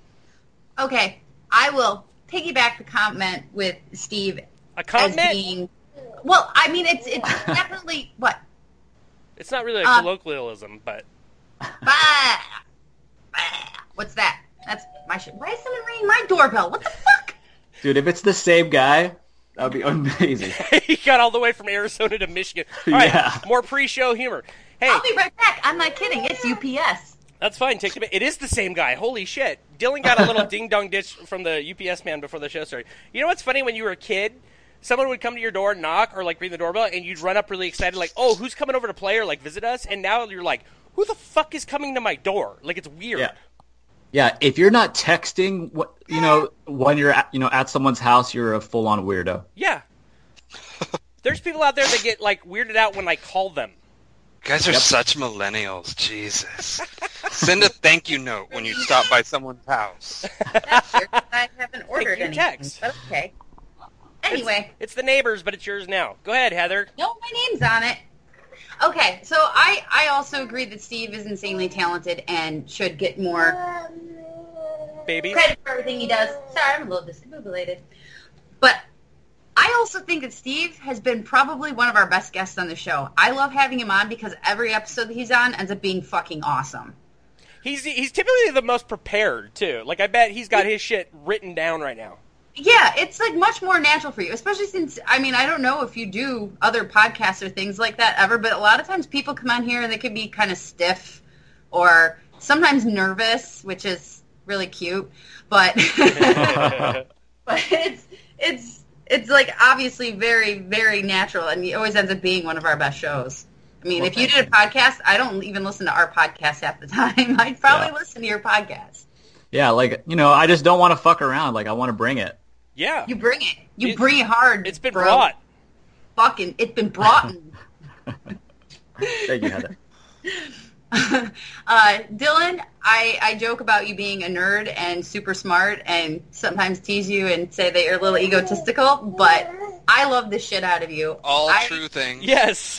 Okay, I will piggyback the comment with Steve. A comment? As being, well, I mean, it's definitely, what? It's not really a colloquialism, but... Bah, bah, what's that? That's my shit. Why is someone ringing my doorbell? What the fuck? Dude, if it's the same guy... That would be amazing. He got all the way from Arizona to Michigan. All right, Yeah. more pre-show humor. Hey, I'll be right back. I'm not kidding. It's UPS. that's fine. Take a bit. It is the same guy. Holy shit. Dylan got a little ding-dong ditch from the UPS man before the show started. You know what's funny? When you were a kid, someone would come to your door, knock, or like ring the doorbell, and you'd run up really excited, like, oh, who's coming over to play or like visit us? And now you're like, who the fuck is coming to my door? Like, it's weird. Yeah. Yeah, if you're not texting, when you're at someone's house, you're a full-on weirdo. Yeah. There's people out there that get like weirded out when I call them. You guys are such millennials, Jesus. Send a thank you note when you stop by someone's house. That's weird. I haven't ordered you anything. text. But okay. Anyway. It's the neighbors, but it's yours now. Go ahead, Heather. No, my name's on it. Okay, so I also agree that Steve is insanely talented and should get more Baby. credit for everything he does. Sorry, I'm a little discombobulated. But I also think that Steve has been probably one of our best guests on the show. I love having him on because every episode that he's on ends up being fucking awesome. He's typically the most prepared, too. Like, I bet he's got his shit written down right now. Yeah, it's like much more natural for you, especially since, I mean, I don't know if you do other podcasts or things like that ever, but a lot of times people come on here and they can be kind of stiff or sometimes nervous, which is really cute, but but it's like obviously very, very natural, and it always ends up being one of our best shows. I mean, if you did a podcast, I don't even listen to our podcast half the time. I'd probably listen to your podcast. Yeah, like, I just don't want to fuck around. Like, I want to bring it. Yeah. You bring it. You bring it hard. It's been bro. brought. Fucking, it's been brought. Thank you, Heather. Dylan, I joke about you being a nerd and super smart and sometimes tease you and say that you're a little egotistical, but I love the shit out of you. All true things. Yes.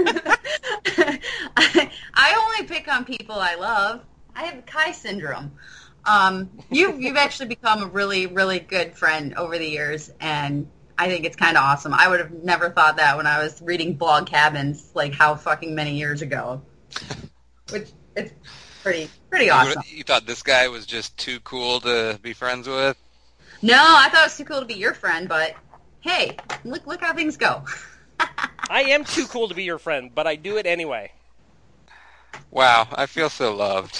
I only pick on people I love. I have Kai syndrome. You've actually become a really, really good friend over the years, and I think it's kind of awesome. I would have never thought that when I was reading Blog Cabins, like how fucking many years ago. Which it's pretty awesome. You thought this guy was just too cool to be friends with? No, I thought it was too cool to be your friend, but hey, look how things go. I am too cool to be your friend, but I do it anyway. Wow, I feel so loved.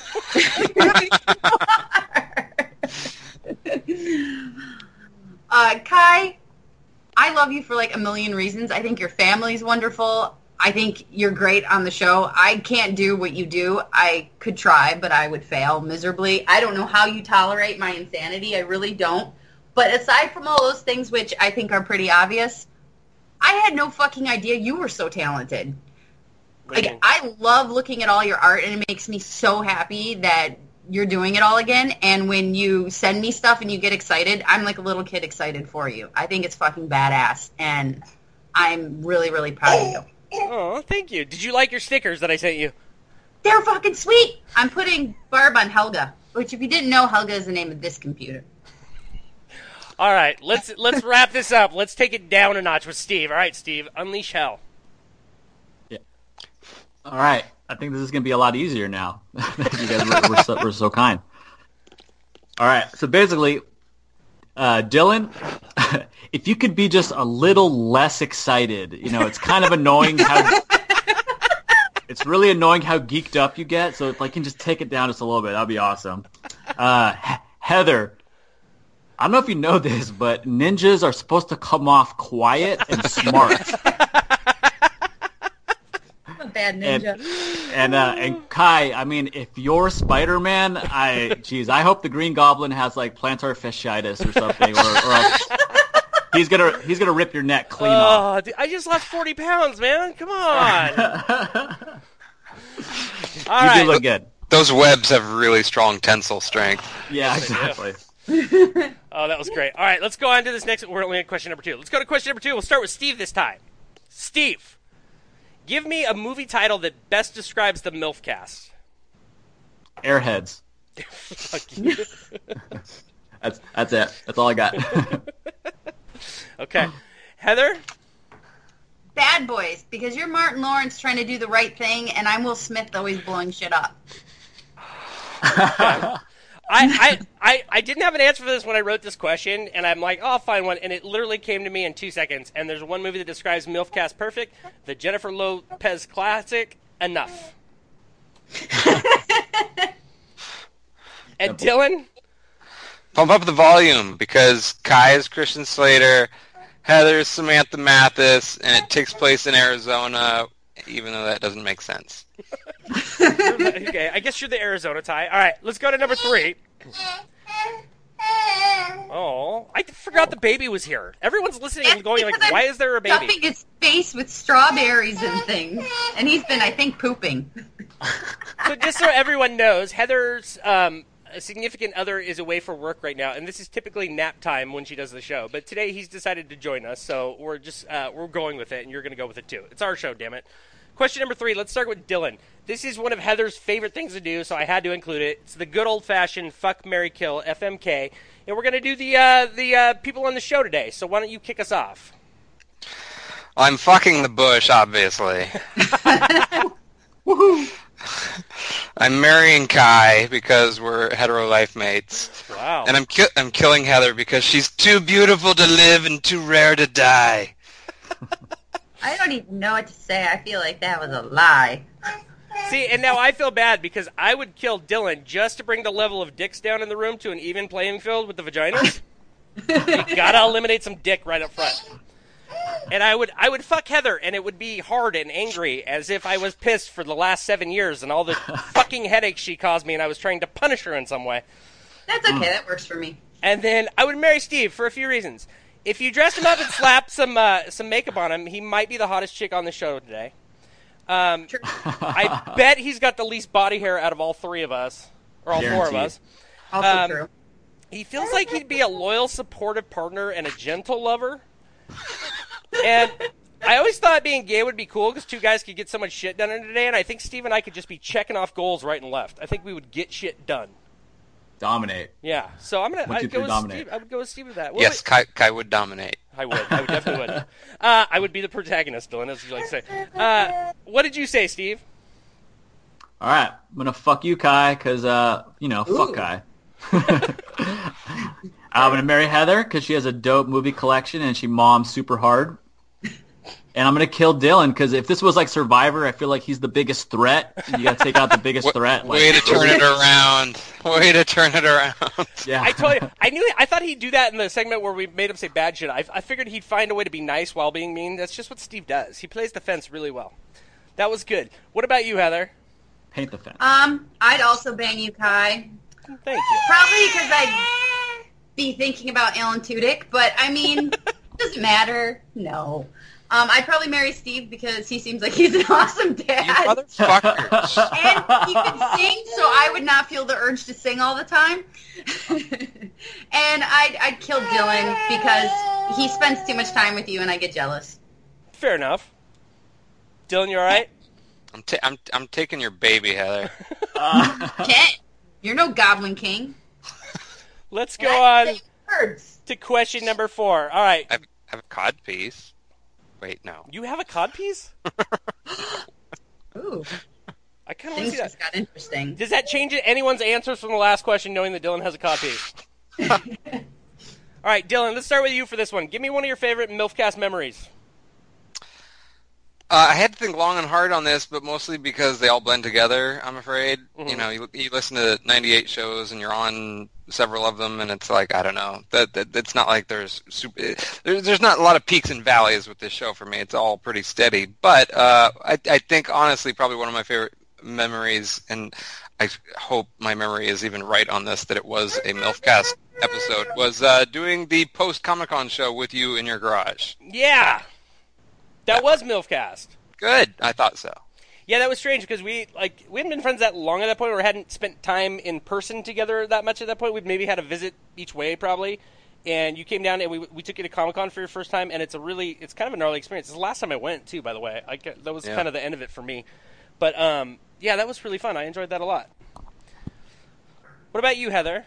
Kai, I love you for like a million reasons. I think your family's wonderful. I think you're great on the show. I can't do what you do. I could try, but I would fail miserably. I don't know how you tolerate my insanity. I really don't. But aside from all those things, which I think are pretty obvious, I had no fucking idea you were so talented. Like, I love looking at all your art, and it makes me so happy that you're doing it all again. And when you send me stuff and you get excited, I'm like a little kid excited for you. I think it's fucking badass, and I'm really, really proud of you. Oh, thank you. Did you like your stickers that I sent you? They're fucking sweet. I'm putting Barb on Helga, which if you didn't know, Helga is the name of this computer. All right, let's wrap this up. Let's take it down a notch with Steve. All right, Steve, unleash hell. Yeah. All right. I think this is going to be a lot easier now. You guys were so kind. All right, so basically, Dylan, if you could be just a little less excited, it's kind of annoying how it's really annoying how geeked up you get. So if I can just take it down just a little bit, that'd be awesome. Heather, I don't know if you know this, but ninjas are supposed to come off quiet and smart. I'm a bad ninja. And Kai, I mean, if you're Spider-Man, I hope the Green Goblin has like plantar fasciitis or something, or else he's gonna rip your neck clean off. Dude, I just lost 40 pounds, man. Come on. All You right. do look good. Those webs have really strong tensile strength. Yeah, exactly. Oh, that was great. All right, let's go on to this next. We're only on question number 2. Let's go to question number 2. We'll start with Steve this time. Steve, give me a movie title that best describes the MILF cast. Airheads. Fuck you. That's it. That's all I got. Okay. Heather? Bad Boys, because you're Martin Lawrence trying to do the right thing, and I'm Will Smith always blowing shit up. I didn't have an answer for this when I wrote this question, and I'm like, oh, I'll find one, and it literally came to me in 2 seconds. And there's one movie that describes MILF cast perfect, the Jennifer Lopez classic, Enough. And Dylan? Pump up the volume, because Kai is Christian Slater, Heather is Samantha Mathis, and it takes place in Arizona, even though that doesn't make sense. Okay, I guess you're the Arizona tie. All right, let's go to number 3. Oh, I forgot the baby was here. Everyone's listening and going like, why is there a baby? Stuffing his face with strawberries and things, and he's been, I think, pooping. So just so everyone knows, Heather's significant other is away for work right now, and this is typically nap time when she does the show. But today he's decided to join us, so we're just we're going with it, and you're going to go with it too. It's our show, damn it. Question number 3. Let's start with Dylan. This is one of Heather's favorite things to do, so I had to include it. It's the good old-fashioned fuck, marry, kill, FMK, and we're going to do the people on the show today. So why don't you kick us off? I'm fucking the bush, obviously. Woohoo! I'm marrying Kai because we're hetero life mates. Wow. And I'm killing Heather because she's too beautiful to live and too rare to die. I don't even know what to say. I feel like that was a lie. See, and now I feel bad because I would kill Dylan just to bring the level of dicks down in the room to an even playing field with the vaginas. You gotta eliminate some dick right up front. And I would fuck Heather, and it would be hard and angry, as if I was pissed for the last 7 years and all the fucking headaches she caused me, and I was trying to punish her in some way. That's okay. That works for me. And then I would marry Steve for a few reasons. If you dressed him up and slapped some makeup on him, he might be the hottest chick on the show today. True. I bet he's got the least body hair out of all 3 of us, or all Guaranteed. 4 of us. Also true. He feels like he'd be a loyal, supportive partner and a gentle lover. And I always thought being gay would be cool because 2 guys could get so much shit done in a day, and I think Steve and I could just be checking off goals right and left. I think we would get shit done. Dominate. Yeah, so I'd go with dominate. Steve. I would go with Steve with that. Yes, Kai would dominate. I would definitely would. I would be the protagonist, Dylan, as you like to say. What did you say, Steve? All right, I'm gonna fuck you, Kai, because fuck Kai. I'm gonna marry Heather because she has a dope movie collection and she moms super hard. And I'm gonna kill Dylan because if this was like Survivor, I feel like he's the biggest threat. You gotta take out the biggest threat. Way to turn it around. Way to turn it around. Yeah, I told you. I thought he'd do that in the segment where we made him say bad shit. I figured he'd find a way to be nice while being mean. That's just what Steve does. He plays the fence really well. That was good. What about you, Heather? paint the fence. I'd also bang you, Kai. Thank you. Probably because I'd be thinking about Alan Tudyk, but I mean, doesn't matter. No. I'd probably marry Steve because he seems like he's an awesome dad. You motherfuckers. And he can sing, so I would not feel the urge to sing all the time. And I'd kill Dylan because he spends too much time with you and I get jealous. Fair enough. Dylan, you all right? I'm taking your baby, Heather. Kent, you're no Goblin King. Let's go on Birds. to question number 4. All right. I have a codpiece. Wait, no. You have a codpiece? Ooh. I kind of want to Things see that. just got interesting. Does that change anyone's answers from the last question, knowing that Dylan has a copy? All right, Dylan, let's start with you for this one. Give me one of your favorite MILFcast memories. I had to think long and hard on this, but mostly because they all blend together, I'm afraid. Mm-hmm. You know, you listen to 98 shows and you're on several of them, and it's like, I don't know. It's not like there's not a lot of peaks and valleys with this show for me. It's all pretty steady. But I think, honestly, probably one of my favorite memories, and I hope my memory is even right on this, that it was a MILFcast episode, was doing the post-Comic-Con show with you in your garage. Yeah. That was MILFcast. Good. I thought so. Yeah, that was strange because we hadn't been friends that long at that point, or hadn't spent time in person together that much at that point. We'd maybe had a visit each way probably, and you came down and we took you to Comic-Con for your first time, and it's kind of a gnarly experience. It's the last time I went too, by the way. That was kind of the end of it for me. But yeah, that was really fun. I enjoyed that a lot. What about you, Heather?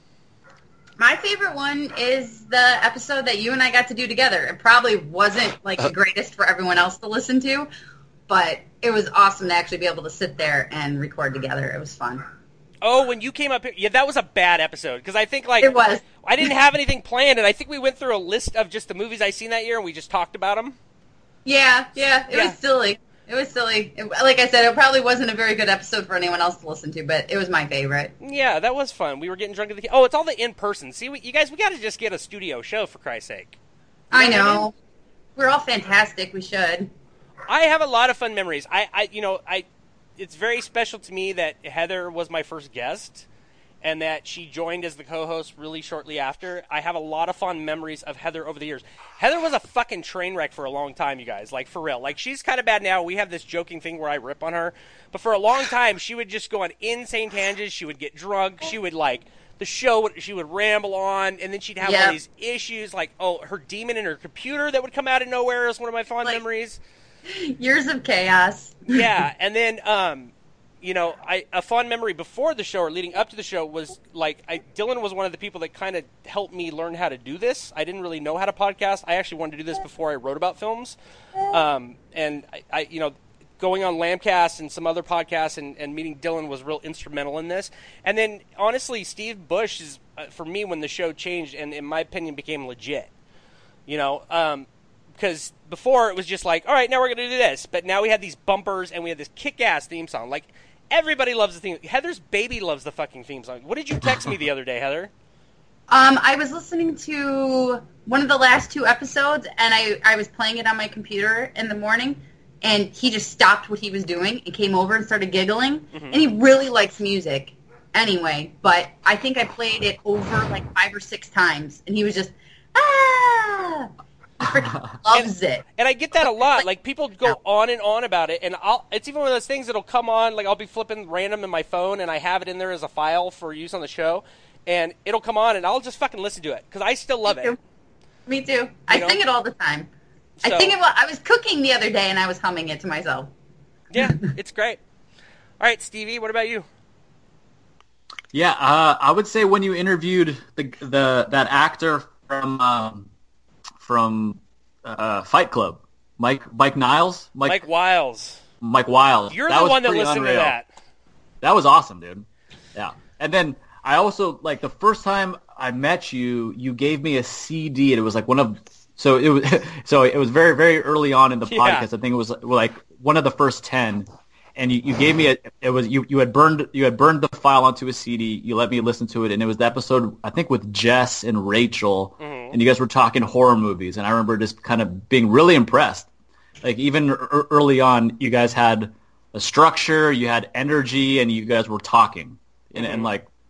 My favorite one is the episode that you and I got to do together. It probably wasn't like the greatest for everyone else to listen to, but it was awesome to actually be able to sit there and record together. It was fun. Oh, when you came up here, yeah, that was a bad episode because I think It was. I didn't have anything planned, and I think we went through a list of just the movies I seen that year, and we just talked about them. Yeah, it was silly. It was silly. Like I said, it probably wasn't a very good episode for anyone else to listen to, but it was my favorite. Yeah, that was fun. We were getting drunk at the... Oh, it's all the in-person. See, you guys, we got to just get a studio show, for Christ's sake. I know. We're all fantastic. We should. I have a lot of fun memories. It's very special to me that Heather was my first guest, and that she joined as the co-host really shortly after. I have a lot of fond memories of Heather over the years. Heather was a fucking train wreck for a long time, you guys. Like, for real. Like, she's kind of bad now. We have this joking thing where I rip on her. But for a long time, she would just go on insane tangents. She would get drunk. She would, she would ramble on. And then she'd have all these issues. Like, her demon in her computer that would come out of nowhere is one of my fond memories. Years of chaos. Yeah. And then, a fond memory before the show or leading up to the show was Dylan was one of the people that kind of helped me learn how to do this. I didn't really know how to podcast. I actually wanted to do this before I wrote about films. And I going on Lambcast and some other podcasts and meeting Dylan was real instrumental in this. And then honestly, Steve Bush is, for me, when the show changed and in my opinion became legit, because before it was just like, all right, now we're going to do this. But now we had these bumpers and we had this kick-ass theme song. Like, everybody loves the theme. Heather's baby loves the fucking theme song. What did you text me the other day, Heather? I was listening to one of the last two episodes, and I was playing it on my computer in the morning, and he just stopped what he was doing and came over and started giggling. Mm-hmm. And he really likes music anyway, but I think I played it over 5 or 6 times, and he was just, ah! He freaking loves it. And I get that a lot. Like, people go on and on about it, and it's even one of those things that'll come on, like, I'll be flipping random in my phone, and I have it in there as a file for use on the show, and it'll come on, and I'll just fucking listen to it, because I still love it. Me too. I sing it all the time. So, I was cooking the other day, and I was humming it to myself. Yeah, it's great. All right, Stevie, what about you? Yeah, I would say when you interviewed that actor from Fight Club, Mike Niles, Mike Wiles. Mike Wiles. You're the one that listened to that. That was awesome, dude. Yeah, and then I also the first time I met you, you gave me a CD, and it was it was very, very early on in the podcast. I think it was one of the first 10. And you gave me you had burned the file onto a CD. You let me listen to it, and it was the episode I think with Jess and Rachel, and you guys were talking horror movies. And I remember just kind of being really impressed. Like even early on, you guys had a structure, you had energy, and you guys were talking. And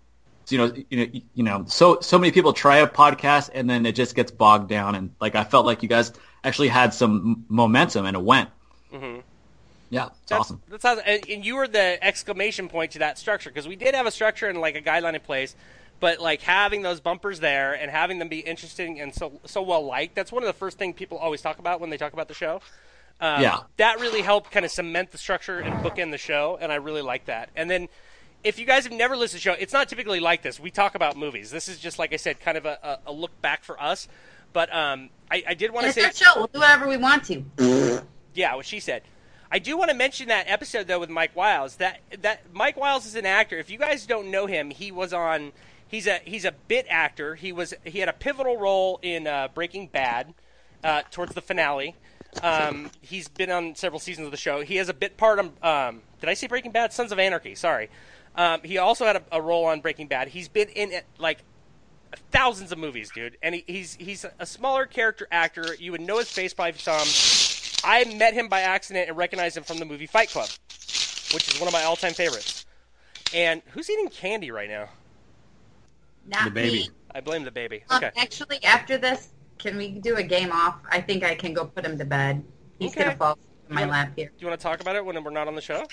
so many people try a podcast and then it just gets bogged down. And I felt like you guys actually had some momentum and it went. Mm-hmm. Yeah, that's awesome. That's awesome. And you were the exclamation point to that structure, because we did have a structure and a guideline in place, but having those bumpers there and having them be interesting and so well liked, that's one of the first things people always talk about when they talk about the show. That really helped kind of cement the structure and bookend the show, and I really like that. And then if you guys have never listened to the show, it's not typically like this. We talk about movies. This is just, like I said, kind of a look back for us. But I did want to say... It's our show. We'll do whatever we want to. Yeah, what she said. I do want to mention that episode though with Mike Wiles. That Mike Wiles is an actor. If you guys don't know him, he's a bit actor. He had a pivotal role in Breaking Bad towards the finale. He's been on several seasons of the show. He has a bit part on did I say Breaking Bad? Sons of Anarchy. Sorry. He also had a role on Breaking Bad. He's been in like thousands of movies, dude. And he's a smaller character actor. You would know his face probably if you saw him. I met him by accident and recognized him from the movie Fight Club, which is one of my all-time favorites. And who's eating candy right now? Not The baby. me. I blame the baby. Okay. Actually, after this, can we do a game off? I think I can go put him to bed. He's Okay. gonna fall in my lap here. Do you want to talk about it when we're not on the show?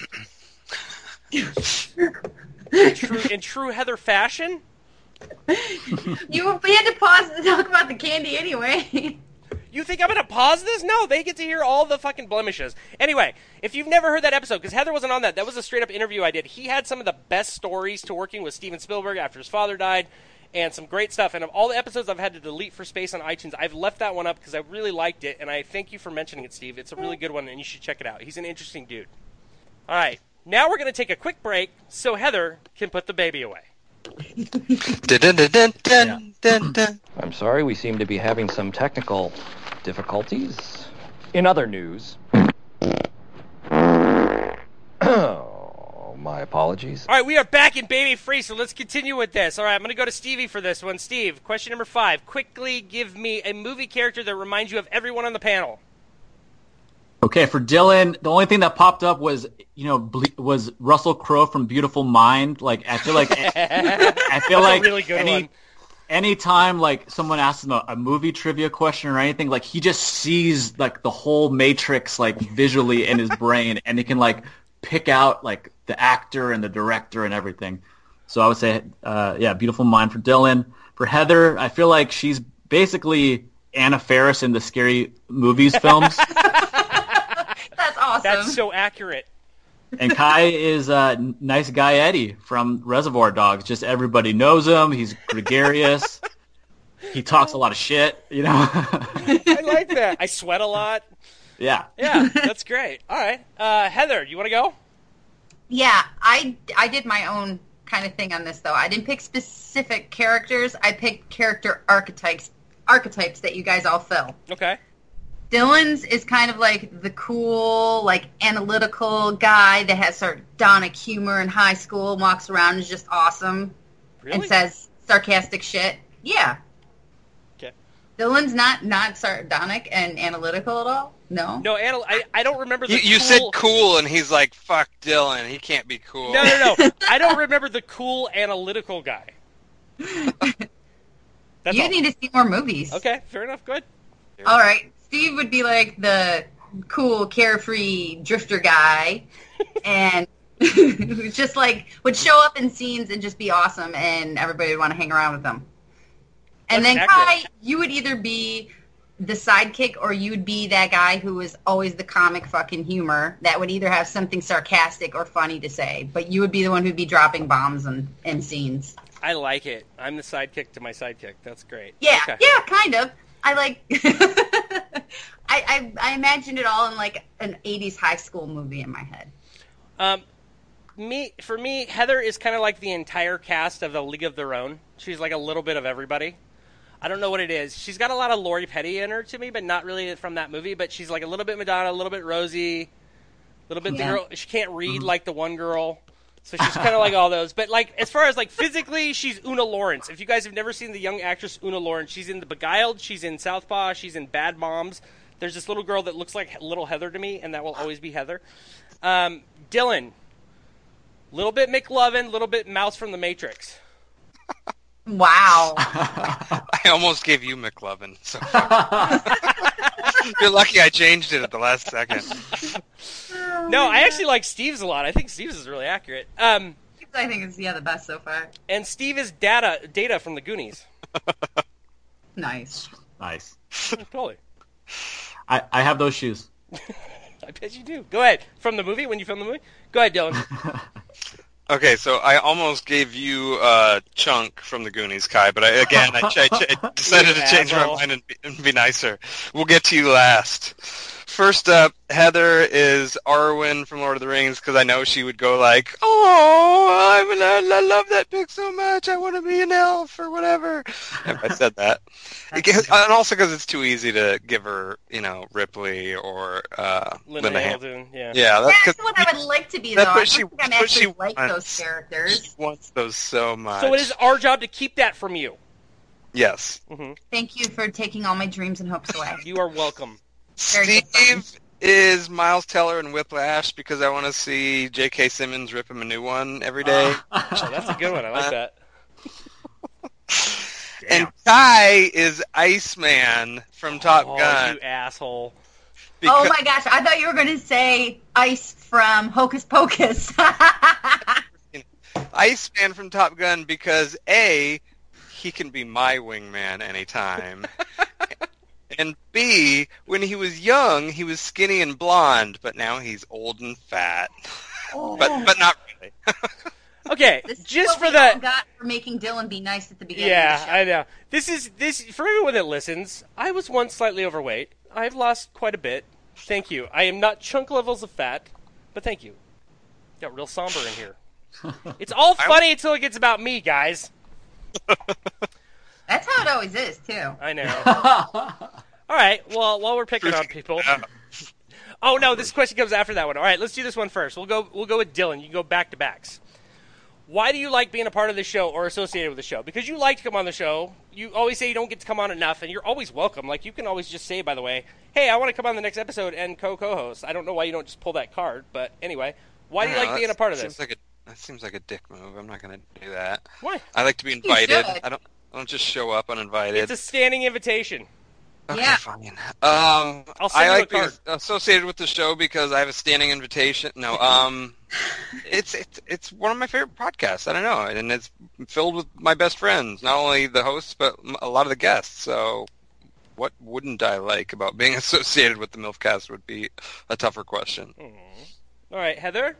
In true Heather fashion? We had to pause to talk about the candy anyway. You think I'm going to pause this? No, they get to hear all the fucking blemishes. Anyway, if you've never heard that episode, because Heather wasn't on that was a straight-up interview I did. He had some of the best stories to working with Steven Spielberg after his father died, and some great stuff. And of all the episodes I've had to delete for space on iTunes, I've left that one up because I really liked it, and I thank you for mentioning it, Steve. It's a really good one, and you should check it out. He's an interesting dude. All right, now we're going to take a quick break so Heather can put the baby away. Dun, dun, dun, dun, dun, dun. I'm sorry, we seem to be having some technical difficulties. In other news... Oh, my apologies. All right, we are back in Baby Free, so let's continue with this. All right, I'm going to go to Stevie for this one. Steve, question number 5. Quickly give me a movie character that reminds you of everyone on the panel. Okay, for Dylan, the only thing that popped up was, was Russell Crowe from Beautiful Mind. Like, I feel like That's a really good one. Anytime like someone asks him a movie trivia question or anything, like he just sees like the whole Matrix like visually in his brain, and he can like pick out like the actor and the director and everything. So I would say, Beautiful Mind for Dylan. For Heather, I feel like she's basically Anna Faris in the Scary Movies films. That's awesome. That's so accurate. And Kai is nice guy Eddie from Reservoir Dogs. Just everybody knows him. He's gregarious. He talks a lot of shit, I like that. I sweat a lot. Yeah. Yeah, that's great. All right. Heather, you want to go? Yeah, I did my own kind of thing on this, though. I didn't pick specific characters. I picked character archetypes that you guys all fill. Okay. Dylan's is kind of like the cool, like, analytical guy that has sardonic humor in high school, walks around and is just awesome, Really? and says sarcastic shit. Yeah. Okay. Dylan's not sardonic and analytical at all? No? No, I don't remember the You cool... said cool, and he's like, fuck Dylan, he can't be cool. No. I don't remember the cool analytical guy. That's You all. need to see more movies. Okay, fair enough. Good. All right. Steve would be like the cool, carefree drifter guy, and who's just like would show up in scenes and just be awesome, and everybody would want to hang around with them. And That's then accurate. Kai, you would either be the sidekick or you'd be that guy who was always the comic fucking humor that would either have something sarcastic or funny to say, but you would be the one who'd be dropping bombs in scenes. I like it. I'm the sidekick to my sidekick. That's great. Yeah, Okay. yeah, kind of. I like. I imagined it all in like an '80s high school movie in my head. For me, Heather is kind of like the entire cast of A League of Their Own. She's like a little bit of everybody. I don't know what it is. She's got a lot of Lori Petty in her to me, but not really from that movie. But she's like a little bit Madonna, a little bit Rosie, a little bit the girl. She can't read like the one girl. So she's kind of like all those. But like as far as like physically, she's Una Lawrence. If you guys have never seen the young actress Una Lawrence, she's in The Beguiled, she's in Southpaw, she's in Bad Moms. There's this little girl that looks like little Heather to me, and that will always be Heather. Dylan, little bit McLovin, little bit Mouse from The Matrix. Wow. I almost gave you McLovin. So you're lucky I changed it at the last second. No, I actually like Steve's a lot. I think Steve's is really accurate. I think it's the best so far. And Steve is Data from the Goonies. Nice. Nice. Totally. I have those shoes. I bet you do. Go ahead. From the movie, when you film the movie? Go ahead, Dylan. Okay, so I almost gave you Chunk from the Goonies, Kai, but I decided to change my asshole. mind and be nicer. We'll get to you last. First up, Heather is Arwen from Lord of the Rings because I know she would go like, "Oh, I love that pick so much. I want to be an elf or whatever." If I said that, and also because it's too easy to give her, Ripley or Linda Hamilton. Yeah. Yeah, that's what I would like to be, though. I don't think I'm actually like those characters. She wants those so much. So it is our job to keep that from you. Yes. Mm-hmm. Thank you for taking all my dreams and hopes away. You are welcome. Steve is Miles Teller in Whiplash because I want to see J.K. Simmons rip him a new one every day. Oh, that's a good one. I like that. And Ty is Iceman from Top Gun. You asshole. Oh my gosh, I thought you were going to say Ice from Hocus Pocus. Iceman from Top Gun because A, he can be my wingman anytime. And B, when he was young, he was skinny and blonde, but now he's old and fat. Oh. But not really. Okay, this is just what for we all got for making Dylan be nice at the beginning. Yeah, of the show. I know. This for everyone that listens. I was once slightly overweight. I've lost quite a bit. Thank you. I am not chunk levels of fat, but thank you. Got real somber in here. It's all funny until it gets about me, guys. That's how it always is, too. I know. All right, well, while we're picking on people... Oh, no, this question comes after that one. All right, let's do this one first. We'll go with Dylan. You can go back-to-backs. Why do you like being a part of the show or associated with the show? Because you like to come on the show. You always say you don't get to come on enough, and you're always welcome. Like, you can always just say, by the way, hey, I want to come on the next episode and co-host. I don't know why you don't just pull that card, but anyway, why do you like being a part of this? That seems like a dick move. I'm not going to do that. Why? I like to be invited. I don't just show up uninvited. It's a standing invitation. Okay, yeah. Fine. I'll send I you like a card. being associated with the show because I have a standing invitation. No, it's one of my favorite podcasts. I don't know, and it's filled with my best friends. Not only the hosts, but a lot of the guests. So, what wouldn't I like about being associated with the MILFcast would be a tougher question. All right, Heather.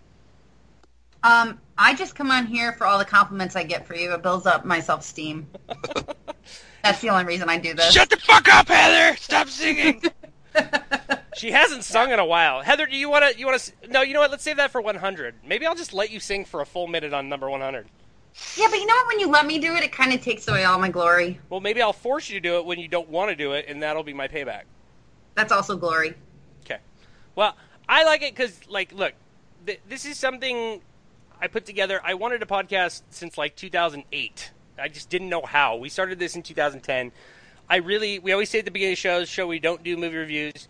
I just come on here for all the compliments I get for you. It builds up my self-esteem. That's the only reason I do this. Shut the fuck up, Heather! Stop singing! She hasn't sung in a while. Heather, do you want to... No, you know what? Let's save that for 100. Maybe I'll just let you sing for a full minute on number 100. Yeah, but you know what? When you let me do it, it kind of takes away all my glory. Well, maybe I'll force you to do it when you don't want to do it, and that'll be my payback. That's also glory. Okay. Well, I like it because, look, this is something I put together. I wanted a podcast since, 2008. I just didn't know how. We started this in 2010. We always say at the beginning of the show we don't do movie reviews.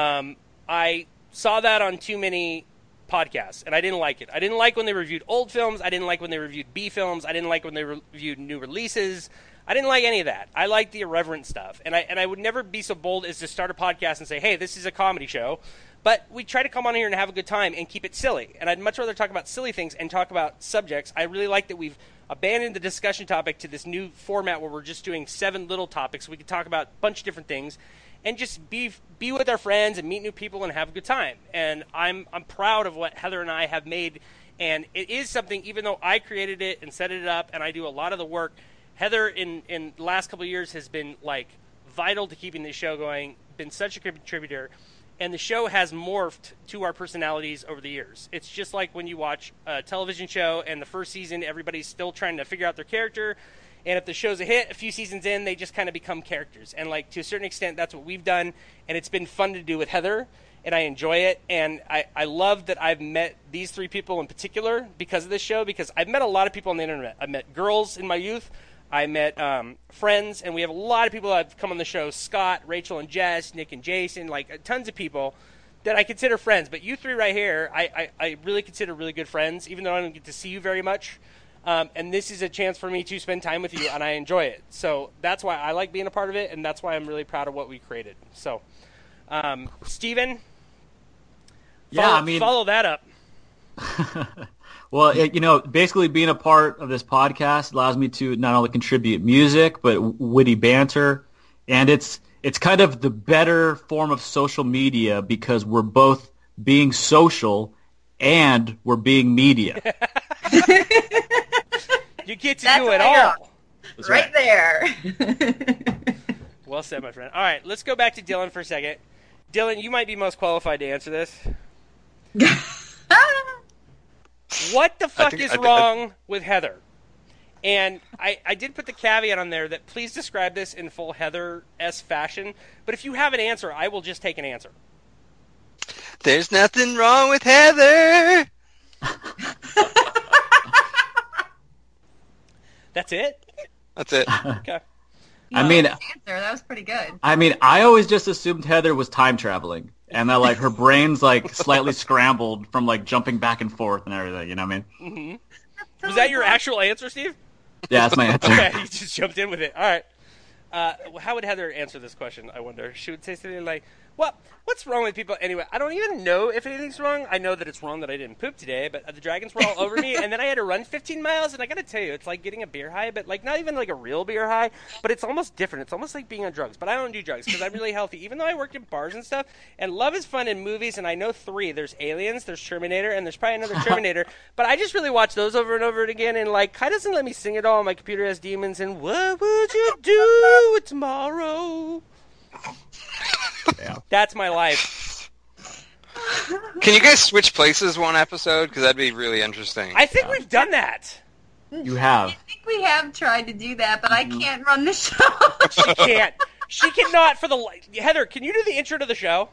I saw that on too many podcasts, and I didn't like it. I didn't like when they reviewed old films. I didn't like when they reviewed B films. I didn't like when they reviewed new releases. I didn't like any of that. I like the irreverent stuff, and I would never be so bold as to start a podcast and say, hey, this is a comedy show. But we try to come on here and have a good time and keep it silly. And I'd much rather talk about silly things and talk about subjects. I really like that we've abandoned the discussion topic to this new format where we're just doing 7 little topics. We can talk about a bunch of different things and just be with our friends and meet new people and have a good time. And I'm proud of what Heather and I have made. And it is something, even though I created it and set it up and I do a lot of the work, Heather in the last couple of years has been vital to keeping this show going, been such a contributor. And the show has morphed to our personalities over the years. It's just like when you watch a television show and the first season, everybody's still trying to figure out their character. And if the show's a hit, a few seasons in, they just kind of become characters. And to a certain extent, that's what we've done. And it's been fun to do with Heather. And I enjoy it. And I love that I've met these 3 people in particular because of this show. Because I've met a lot of people on the internet. I've met girls in my youth. I met friends, and we have a lot of people that have come on the show, Scott, Rachel and Jess, Nick and Jason, tons of people that I consider friends. But you 3 right here, I really consider really good friends, even though I don't get to see you very much. And this is a chance for me to spend time with you, and I enjoy it. So that's why I like being a part of it, and that's why I'm really proud of what we created. So, Steven, follow that up. Well, basically being a part of this podcast allows me to not only contribute music, but witty banter. And it's kind of the better form of social media because we're both being social and we're being media. You get to do it all. Right there. Well said, my friend. All right, let's go back to Dylan for a second. Dylan, you might be most qualified to answer this. What the fuck is wrong with Heather? And I did put the caveat on there that please describe this in full Heather-esque fashion. But if you have an answer, I will just take an answer. There's nothing wrong with Heather. That's it? That's it. Okay. I mean, answer. That was pretty good. I mean, I always just assumed Heather was time traveling, and that like her brain's like slightly scrambled from like jumping back and forth and everything. You know what I mean? Mm-hmm. Was that your actual answer, Steve? Yeah, that's my answer. Okay, you just jumped in with it. All right. How would Heather answer this question, I wonder? She would say something like, well, what's wrong with people? Anyway, I don't even know if anything's wrong. I know that it's wrong that I didn't poop today, but the dragons were all over me, and then I had to run 15 miles, and I got to tell you, it's like getting a beer high, but like not even like a real beer high, but it's almost different. It's almost like being on drugs, but I don't do drugs because I'm really healthy, even though I worked in bars and stuff, and love is fun in movies, and I know 3. There's Aliens, there's Terminator, and there's probably another Terminator, but I just really watch those over and over again, and like, Kai doesn't let me sing it all. My computer has demons, and what would you do tomorrow? Yeah. That's my life. Can you guys switch places one episode? Because that'd be really interesting. I think we've done that. You have. I think we have tried to do that, but I can't run the show. She can't. She cannot for the... Heather, can you do the intro to the show?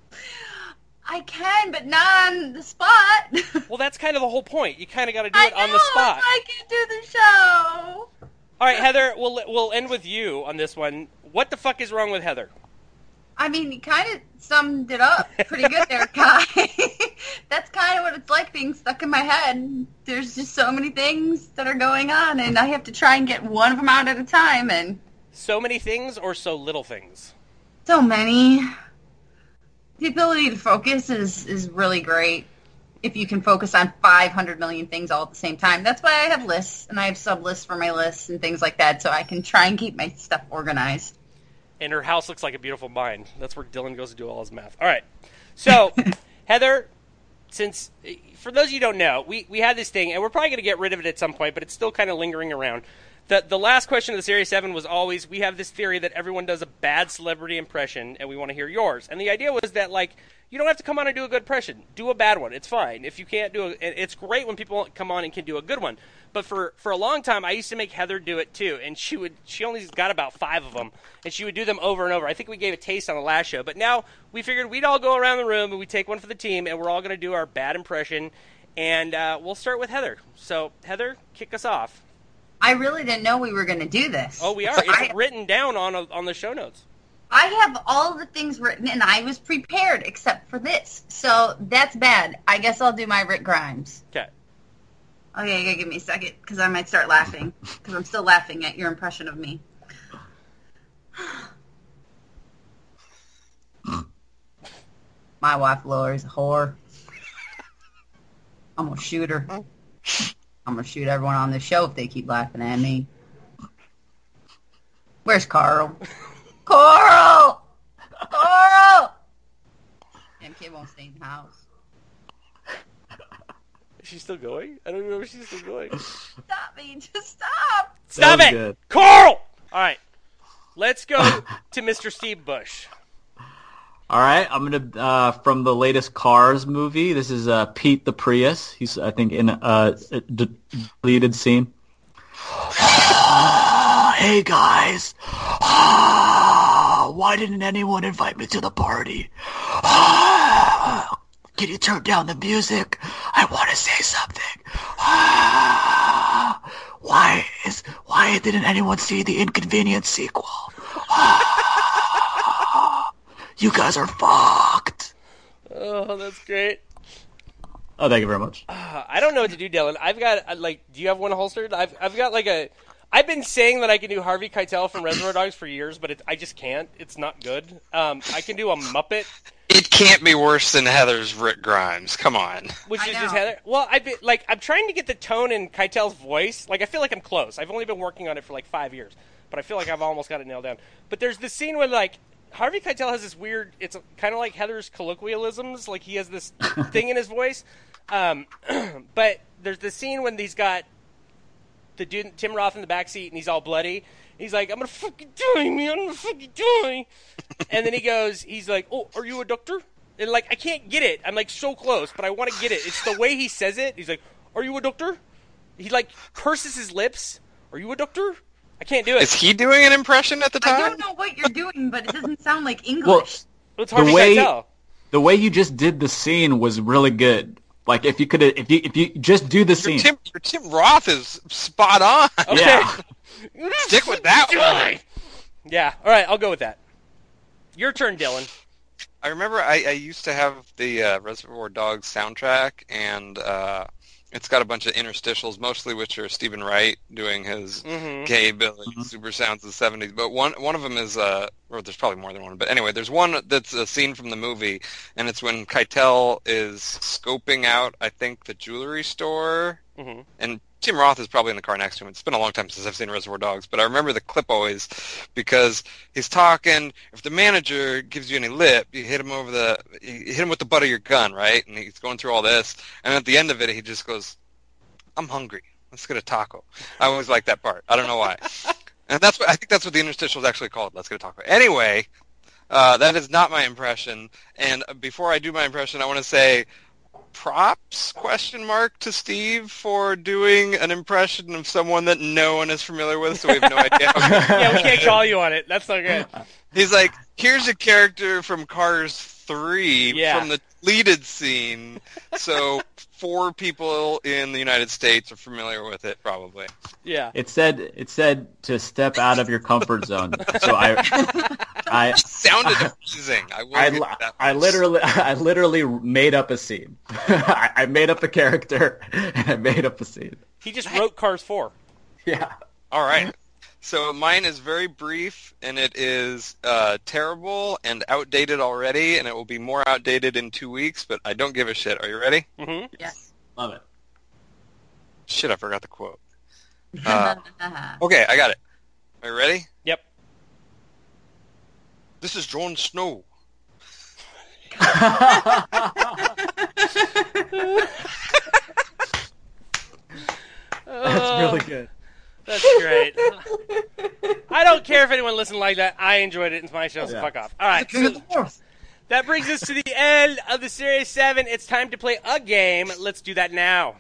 I can, but not on the spot. Well, that's kind of the whole point. You kind of got to do it on the spot. I can do the show. All right, Heather, we'll end with you on this one. What the fuck is wrong with Heather? I mean, you kind of summed it up pretty good there, Kai. That's kind of what it's like being stuck in my head. There's just so many things that are going on, and I have to try and get one of them out at a time. And so many things or so little things? So many. The ability to focus is really great if you can focus on 500 million things all at the same time. That's why I have lists, and I have sub-lists for my lists and things like that, so I can try and keep my stuff organized. And her house looks like a beautiful mine. That's where Dylan goes to do all his math. All right. So, Heather, since, for those of you who don't know, we had this thing, and we're probably going to get rid of it at some point, but it's still kind of lingering around. The last question of the Series 7 was always, we have this theory that everyone does a bad celebrity impression, and we want to hear yours. And the idea was that, like, you don't have to come on and do a good impression. Do a bad one. It's fine. If you can't do it, it's great when people come on and can do a good one. But for a long time, I used to make Heather do it too, and she only got about 5 of them, and she would do them over and over. I think we gave a taste on the last show, but now we figured we'd all go around the room and we take one for the team, and we're all going to do our bad impression, and we'll start with Heather. So Heather, kick us off. I really didn't know we were going to do this. Oh, we are. It's written down on the show notes. I have all the things written, and I was prepared except for this. So that's bad. I guess I'll do my Rick Grimes. Okay. Okay, you gotta give me a second, because I might start laughing, because I'm still laughing at your impression of me. My wife Lori's a whore. I'm gonna shoot her. I'm gonna shoot everyone on this show if they keep laughing at me. Where's Carl? Coral! Coral! Damn kid won't stay in the house. Is she still going? I don't even know if she's still going. Stop me. Just stop. Stop it. Good. Carl! All right. Let's go to Mr. Steve Bush. All right, I'm gonna from the latest Cars movie. This is Pete the Prius. He's I think in a deleted scene. Hey guys, why didn't anyone invite me to the party? Can you turn down the music? I want to say something. Why didn't anyone see the Inconvenience sequel? You guys are fucked. Oh, that's great. Oh, thank you very much. I don't know what to do, Dylan. I've got, do you have one holstered? I've got, I've been saying that I can do Harvey Keitel from Reservoir Dogs for years, but I just can't. It's not good. I can do a Muppet. It can't be worse than Heather's Rick Grimes. Come on. Which is just Heather. Well, I'm trying to get the tone in Keitel's voice. I feel like I'm close. I've only been working on it for, 5 years. But I feel like I've almost got it nailed down. But there's this scene where, Harvey Keitel has this weird, it's kind of like Heather's colloquialisms, he has this thing in his voice. But there's this scene when he's got the dude, Tim Roth in the back seat, and he's all bloody. He's like, I'm gonna fucking die, man. I'm gonna fucking die. And then he's like, oh, are you a doctor? And like, I can't get it. I'm like so close, but I want to get it. It's the way he says it. He's like, are you a doctor? He like purses his lips. Are you a doctor? I can't do it. Is he doing an impression at the time? I don't know what you're doing, but it doesn't sound like English. Well, It's hard to tell. The way you just did the scene was really good. Like if you just do the scene. Your Tim Roth is spot on. Okay. Yeah. Stick with that one. Yeah. All right, I'll go with that. Your turn, Dylan. I remember I used to have the Reservoir Dogs soundtrack, and it's got a bunch of interstitials, mostly which are Stephen Wright doing his gay Billy super sounds of the 70s. But one of them is, or there's probably more than one, but anyway, there's one that's a scene from the movie, and it's when Keitel is scoping out, I think, the jewelry store, and Tim Roth is probably in the car next to him. It's been a long time since I've seen Reservoir Dogs, but I remember the clip always because he's talking. If the manager gives you any lip, you hit him you hit him with the butt of your gun, right? And he's going through all this, and at the end of it, he just goes, "I'm hungry. Let's get a taco." I always like that part. I don't know why, and I think that's what the interstitial is actually called. Let's get a taco. Anyway, that is not my impression. And before I do my impression, I want to say, props ? To Steve for doing an impression of someone that no one is familiar with, so we have no idea. Yeah, we can't call you on it. That's so good. He's like, here's a character from Cars 3 Yeah. from the deleted scene, so 4 people in the United States are familiar with it, probably. Yeah. It said to step out of your comfort zone. So I Sounded amazing. I literally made up a scene. I made up a character and I made up a scene. He just wrote Cars 4. Yeah. All right. So mine is very brief, and it is terrible and outdated already, and it will be more outdated in 2 weeks, but I don't give a shit. Are you ready? Mm-hmm. Yes. Love it. Shit, I forgot the quote. Okay, I got it. Are you ready? Yep. This is Jon Snow. That's really good. That's great. I don't care if anyone listened like that. I enjoyed it. It's my show, so fuck off. All right. So that brings us to the end of the Series 7. It's time to play a game. Let's do that now.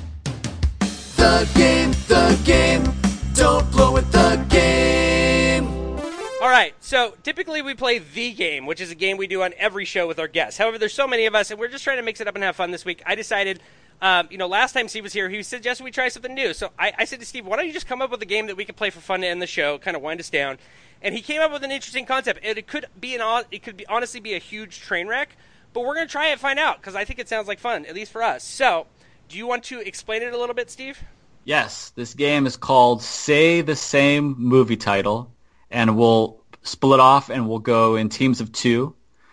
The game, don't blow it, the game. All right, so typically we play the game, which is a game we do on every show with our guests. However, there's so many of us, and we're just trying to mix it up and have fun this week. I decided, last time Steve was here, he suggested we try something new. So I said to Steve, why don't you just come up with a game that we can play for fun to end the show, kind of wind us down. And he came up with an interesting concept. It could honestly be a huge train wreck, but we're going to try it and find out, because I think it sounds like fun, at least for us. So do you want to explain it a little bit, Steve? Yes, this game is called Say the Same Movie Title, and we'll split off and we'll go in teams of 2.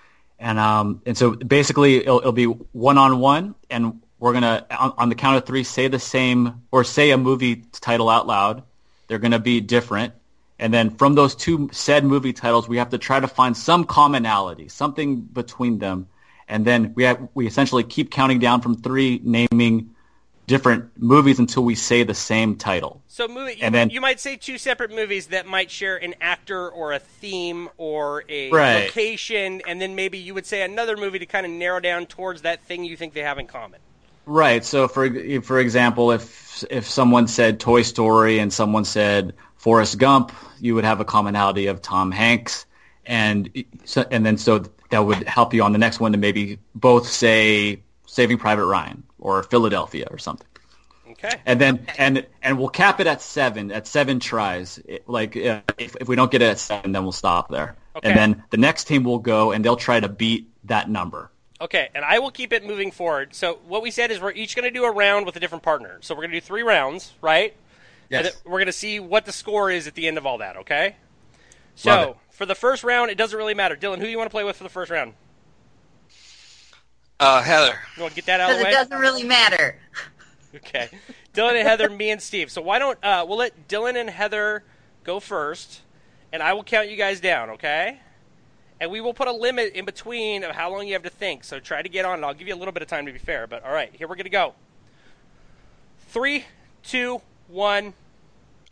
And so basically it'll be 1-on-1, and we're going to, on the count of 3, say the same, or say a movie title out loud. They're going to be different. And then from those 2 said movie titles, we have to try to find some commonality, something between them. And then we essentially keep counting down from 3, naming different movies until we say the same title. So you might say 2 separate movies that might share an actor or a theme or a location, and then maybe you would say another movie to kind of narrow down towards that thing you think they have in common. Right. So for example, if someone said Toy Story and someone said Forrest Gump, you would have a commonality of Tom Hanks, and then that would help you on the next one to maybe both say Saving Private Ryan or Philadelphia or something. Okay. And then and we'll cap it at 7 tries. If we don't get it at 7, then we'll stop there. Okay. And then the next team will go and they'll try to beat that number. Okay, and I will keep it moving forward. So what we said is we're each going to do a round with a different partner. So we're going to do 3 rounds, right? Yes. And we're going to see what the score is at the end of all that, okay? So for the first round, it doesn't really matter. Dylan, who do you want to play with for the first round? Heather. You want to get that out of the way? Because it doesn't really matter. Okay. Dylan and Heather, me and Steve. So why don't we'll let Dylan and Heather go first, and I will count you guys down, okay? And we will put a limit in between of how long you have to think. So try to get on, and I'll give you a little bit of time to be fair. But all right, here we're going to go. 3, 2, 1,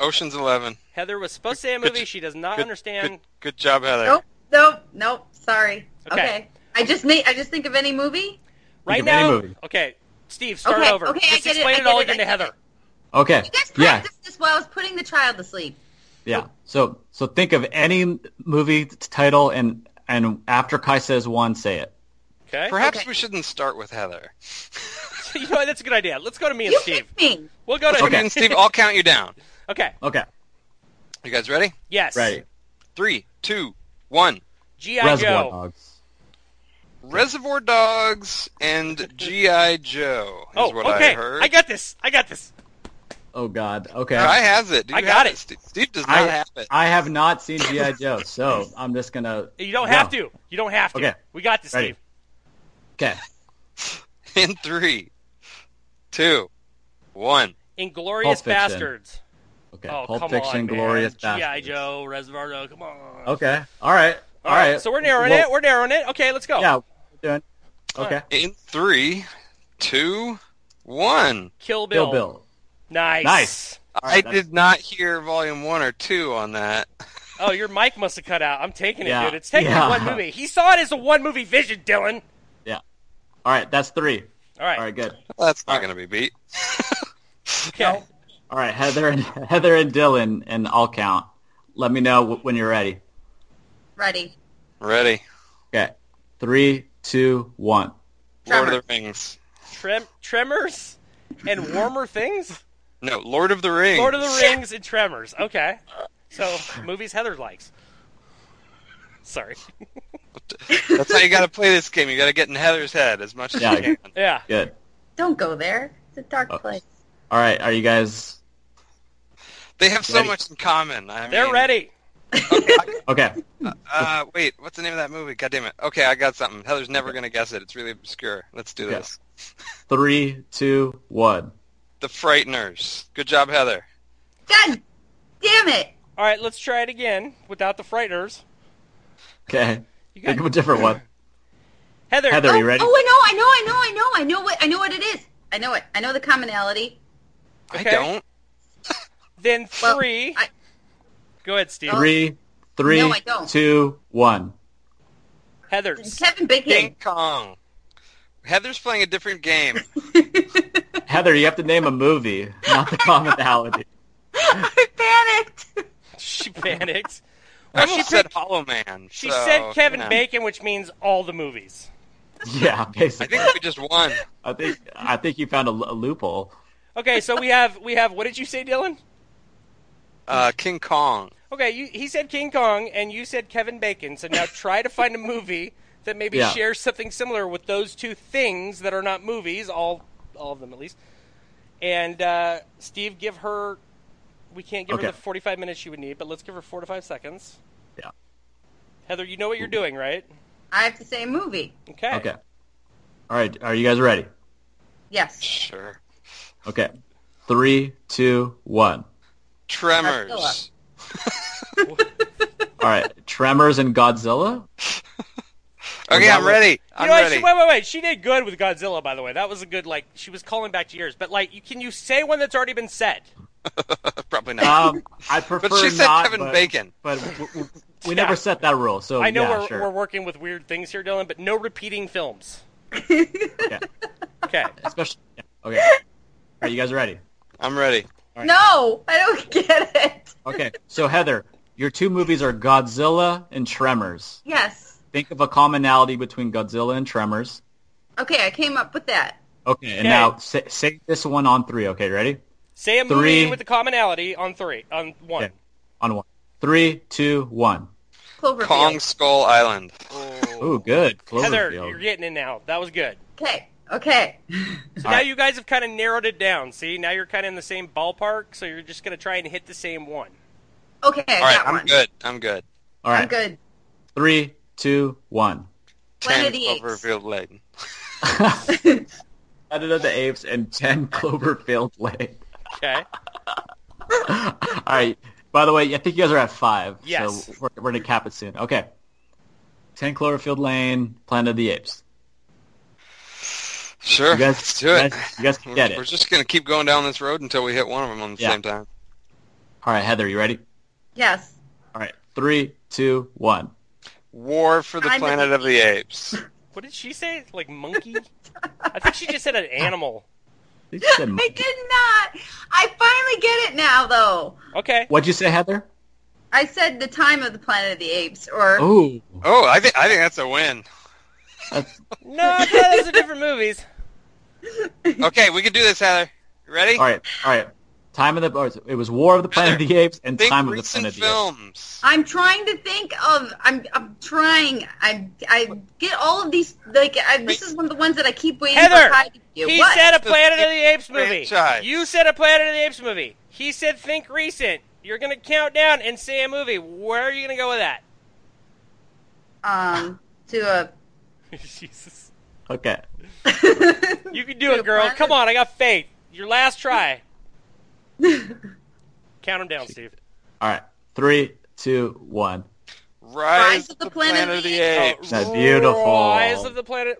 Ocean's 11. Heather was supposed to say a movie she does not understand. Good job, Heather. Nope. Sorry. Okay. I just think of any movie. Right Think of any now? movie. Okay. Steve, start Okay, over. okay, I Just get it, explain I it get all it, again I to get Heather. Okay. You guys Yeah. practiced this while I was putting the child to sleep. Yeah. So think of any movie title, and after Kai says one, say it. Okay. Perhaps we shouldn't start with Heather. You know what? That's a good idea. Let's go to me and You Steve. picked me. We'll go to Okay. And Steve, I'll count you down. Okay. Okay. You guys ready? Yes. Ready. 3, 2, 1. G.I. Reservoir Joe. Dogs. Reservoir Dogs and G.I. Joe is what okay. I heard. I got this. Oh God. Okay. Kai has it. Do you I got have it. Steve does not have it. I have not seen G.I. Joe, so I'm just gonna. You don't go. have to. You don't have to. Okay. We got this, Ready. Steve. Okay. In 3, 2, 1. Inglorious Pulp Fiction. Bastards. Okay. Oh, Pulp come Fiction, on, Glorious man. G.I. Bastards. Joe, Reservoir Dogs. Come on. Okay. All right. All right. So we're narrowing it. We're narrowing it. Okay, let's go. Yeah. We're doing. Okay. In 3, 2, 1. Kill Bill. Kill Bill. Nice. Nice. I did not hear volume 1 or 2 on that. Oh, your mic must have cut out. I'm taking it, Yeah. dude. It's taking Yeah. one movie. He saw it as a one-movie vision, Dylan. Yeah. All right. That's 3. All right. All right. Good. That's not going to be beat. Okay. All right. Heather and Dylan, and I'll count. Let me know when you're ready. Ready. Ready. Okay. 3, 2, 1. Lord of the Rings. Tremors and Warmer Things? No, Lord of the Rings. Lord of the Rings and Tremors. Okay. So, movies Heather likes. Sorry. That's how you got to play this game. You got to get in Heather's head as much as Yeah. you can. Yeah. Good. Don't go there. It's a dark place. All right. Are you guys They have so Ready. much in common. They're ready. okay? Wait, what's the name of that movie? God damn it. Okay, I got something. Heather's never going to guess it. It's really obscure. Let's do Okay. this. 3, 2, 1. The Frighteners. Good job, Heather. God damn it. All right, let's try it again without the Frighteners. Okay. You Think got of a different one. Heather. Heather, are you ready? I know what it is. I know it. I know the commonality. Okay. I don't. Then Well, 3. I- Go ahead, Steve. 3, No, I don't. 2, 1. Heather's. Kevin Bacon. King Kong. Heather's playing a different game. Heather, you have to name a movie, not the commonality. I panicked. She panicked. I Well, she almost said picked- Hollow Man. She so, said Kevin you know. Bacon, which means all the movies. Yeah, I basically. think we just won. I think you found a loophole. Okay, so we have what did you say, Dylan? King Kong. Okay, he said King Kong, and you said Kevin Bacon. So now try to find a movie that maybe Yeah. shares something similar with those two things that are not movies, all of them at least. And Steve, give her. We can't give her Okay. the 45 minutes she would need, but let's give her 4 to 5 seconds. Yeah. Heather, you know what you're doing, right? I have to say a movie. Okay. Okay. All right. Are you guys ready? Yes. Sure. Okay. 3, 2, 1. Tremors. All right. Tremors and Godzilla. Okay, I'm ready. You I'm know what? ready. Wait. She did good with Godzilla, by the way. That was a good, she was calling back to yours. But, can you say one that's already been said? Probably not. I prefer But she said not, Kevin but- Bacon. But we never set that rule, so I know yeah, we're sure. working with weird things here, Dylan, but no repeating films. Okay. Okay. Especially. Yeah. Okay. All right. You guys ready? I'm ready. Right. No, I don't get it. Okay. So Heather, your two movies are Godzilla and Tremors. Yes. Think of a commonality between Godzilla and Tremors. Okay, I came up with that. Okay. And Okay. now say this one on 3. Okay. Ready? Say a movie 3. with the commonality on 1. Okay. On 1. 3, 2, 1. Cloverfield. Kong Skull Island. Ooh, good. Heather, Cloverfield. you're getting it now. That was good. Okay. So now you guys have kind of narrowed it down. See, now you're kind of in the same ballpark, so you're just going to try and hit the same one. Okay, I All right, got I'm one. good. I'm good. All right. I'm good. 3, 2, 1. Planet 10 of the Apes. Cloverfield Lane. Planet of the Apes and 10 Cloverfield Lane. Okay. All right. By the way, I think you guys are at 5. Yes. So we're going to cap it soon. Okay. 10 Cloverfield Lane, Planet of the Apes. Sure, You guys, let's do it. You guys can get We're it. just going to keep going down this road until we hit one of them on the Yeah. same time. All right, Heather, you ready? Yes. All right, 3, 2, 1. War for the I'm Planet of the Apes. What did she say? Like monkey? I think she just said an animal. I think you said I monkey. did not. I finally get it now, though. Okay. What'd you say, Heather? I said the time of the Planet of the Apes, or Oh, Oh, I think that's a win. No, those are different movies. Okay, we can do this, Heather. You ready? all right. Time of the it was War of the Planet of the Apes and Think Time of the recent Planet of the Apes. films. I'm trying to think of. I'm trying. I get all of these. Like this is one of the ones that I keep waiting Heather, for Kai to do. he What? said a Planet of the Apes movie. Franchise. You said a Planet of the Apes movie. He said think recent. You're going to count down and say a movie. Where are you going to go with that? To a. Jesus. Okay. You can do it, girl. Come on, I got faith. Your last try. Count them down, Steve. All right. 3, 2, 1. Rise of the Planet of the Apes. That's beautiful. Rise of the Planet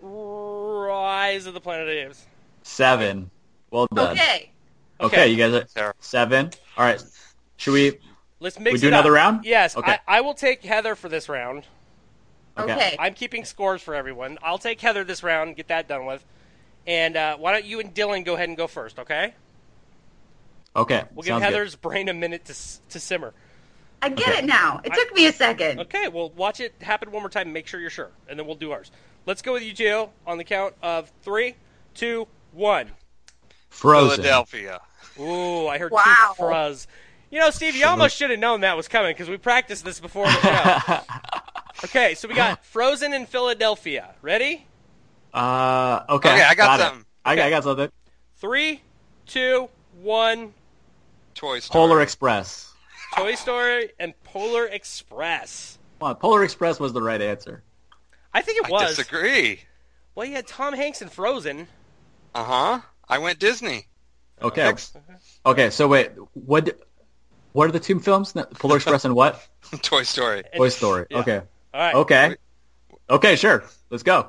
of the Apes. 7. Well done. Okay. You guys are Sarah. 7. All right. Should we? Let's mix We it do up. another round? Yes. Okay. I will take Heather for this round. Okay. I'm keeping scores for everyone. I'll take Heather this round, get that done with. And why don't you and Dylan go ahead and go first, okay? Okay. We'll give sounds Heather's brain a minute to simmer. I get it now. It took me a second. Okay, well, watch it happen one more time and make sure you're sure. And then we'll do ours. Let's go with you two on the count of 3, 2, 1. good. Frozen. Philadelphia. Ooh, I heard Wow. two fuzz. You know, Steve, you almost should have known that was coming because we practiced this before the show. Okay, so we got Frozen in Philadelphia. Ready? Okay. Okay, I got it. something. I got something. 3, 2, 1. Toy Story. Polar Express. Toy Story and Polar Express. Come on, Polar Express was the right answer. I think it I was. disagree. Well, you had Tom Hanks in Frozen. Uh-huh. I went Disney. Okay. Next. Okay. So wait, what are the two films? Polar Express and what? Toy Story. And- Toy Story. Yeah. Okay. All right. Okay. Okay. Sure. Let's go.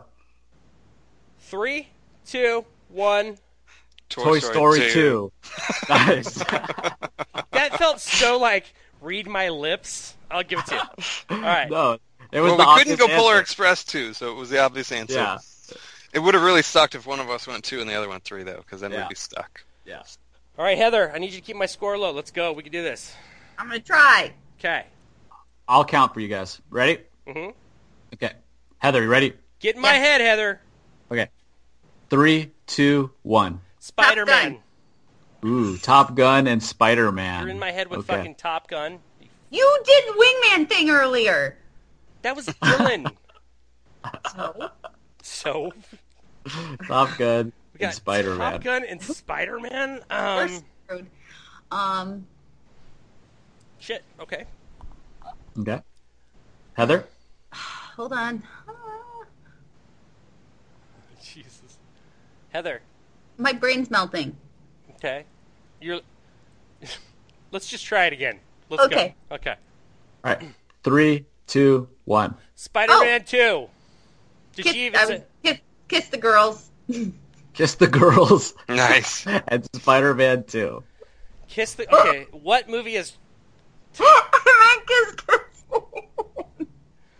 3, 2, 1. Toy Story 2. Nice. That felt so like, read my lips. I'll give it to you. All right. No, it was Well, the we couldn't obvious go Polar answer. Express 2, so it was the obvious answer. Yeah. It would have really sucked if one of us went 2 and the other went 3, though, because then Yeah. we'd be stuck. Yeah. All right, Heather, I need you to keep my score low. Let's go. We can do this. I'm gonna try. Okay. I'll count for you guys. Ready? Mm-hmm. Okay. Heather, you ready? Get in my head, Heather. Okay. 3, 2, 1. Spider-Man. Ooh, Top Gun and Spider-Man. You're in my head with Okay. fucking Top Gun. You did wingman thing earlier. That was Dylan. So So, Top Gun we got and Spider-Man. Top Gun and Spider-Man. we're screwed. Shit. Okay. Okay. Heather? Hold on. Jesus. Heather. My brain's melting. Okay. You're. Let's just try it again. Let's Okay. go. Okay. All right. 3, 2, 1. Spider-Man 2. Did Kiss, she even say? kiss the girls. Kiss the Girls Nice. and Spider-Man 2. Kiss the. Okay. What movie is? I meant kiss.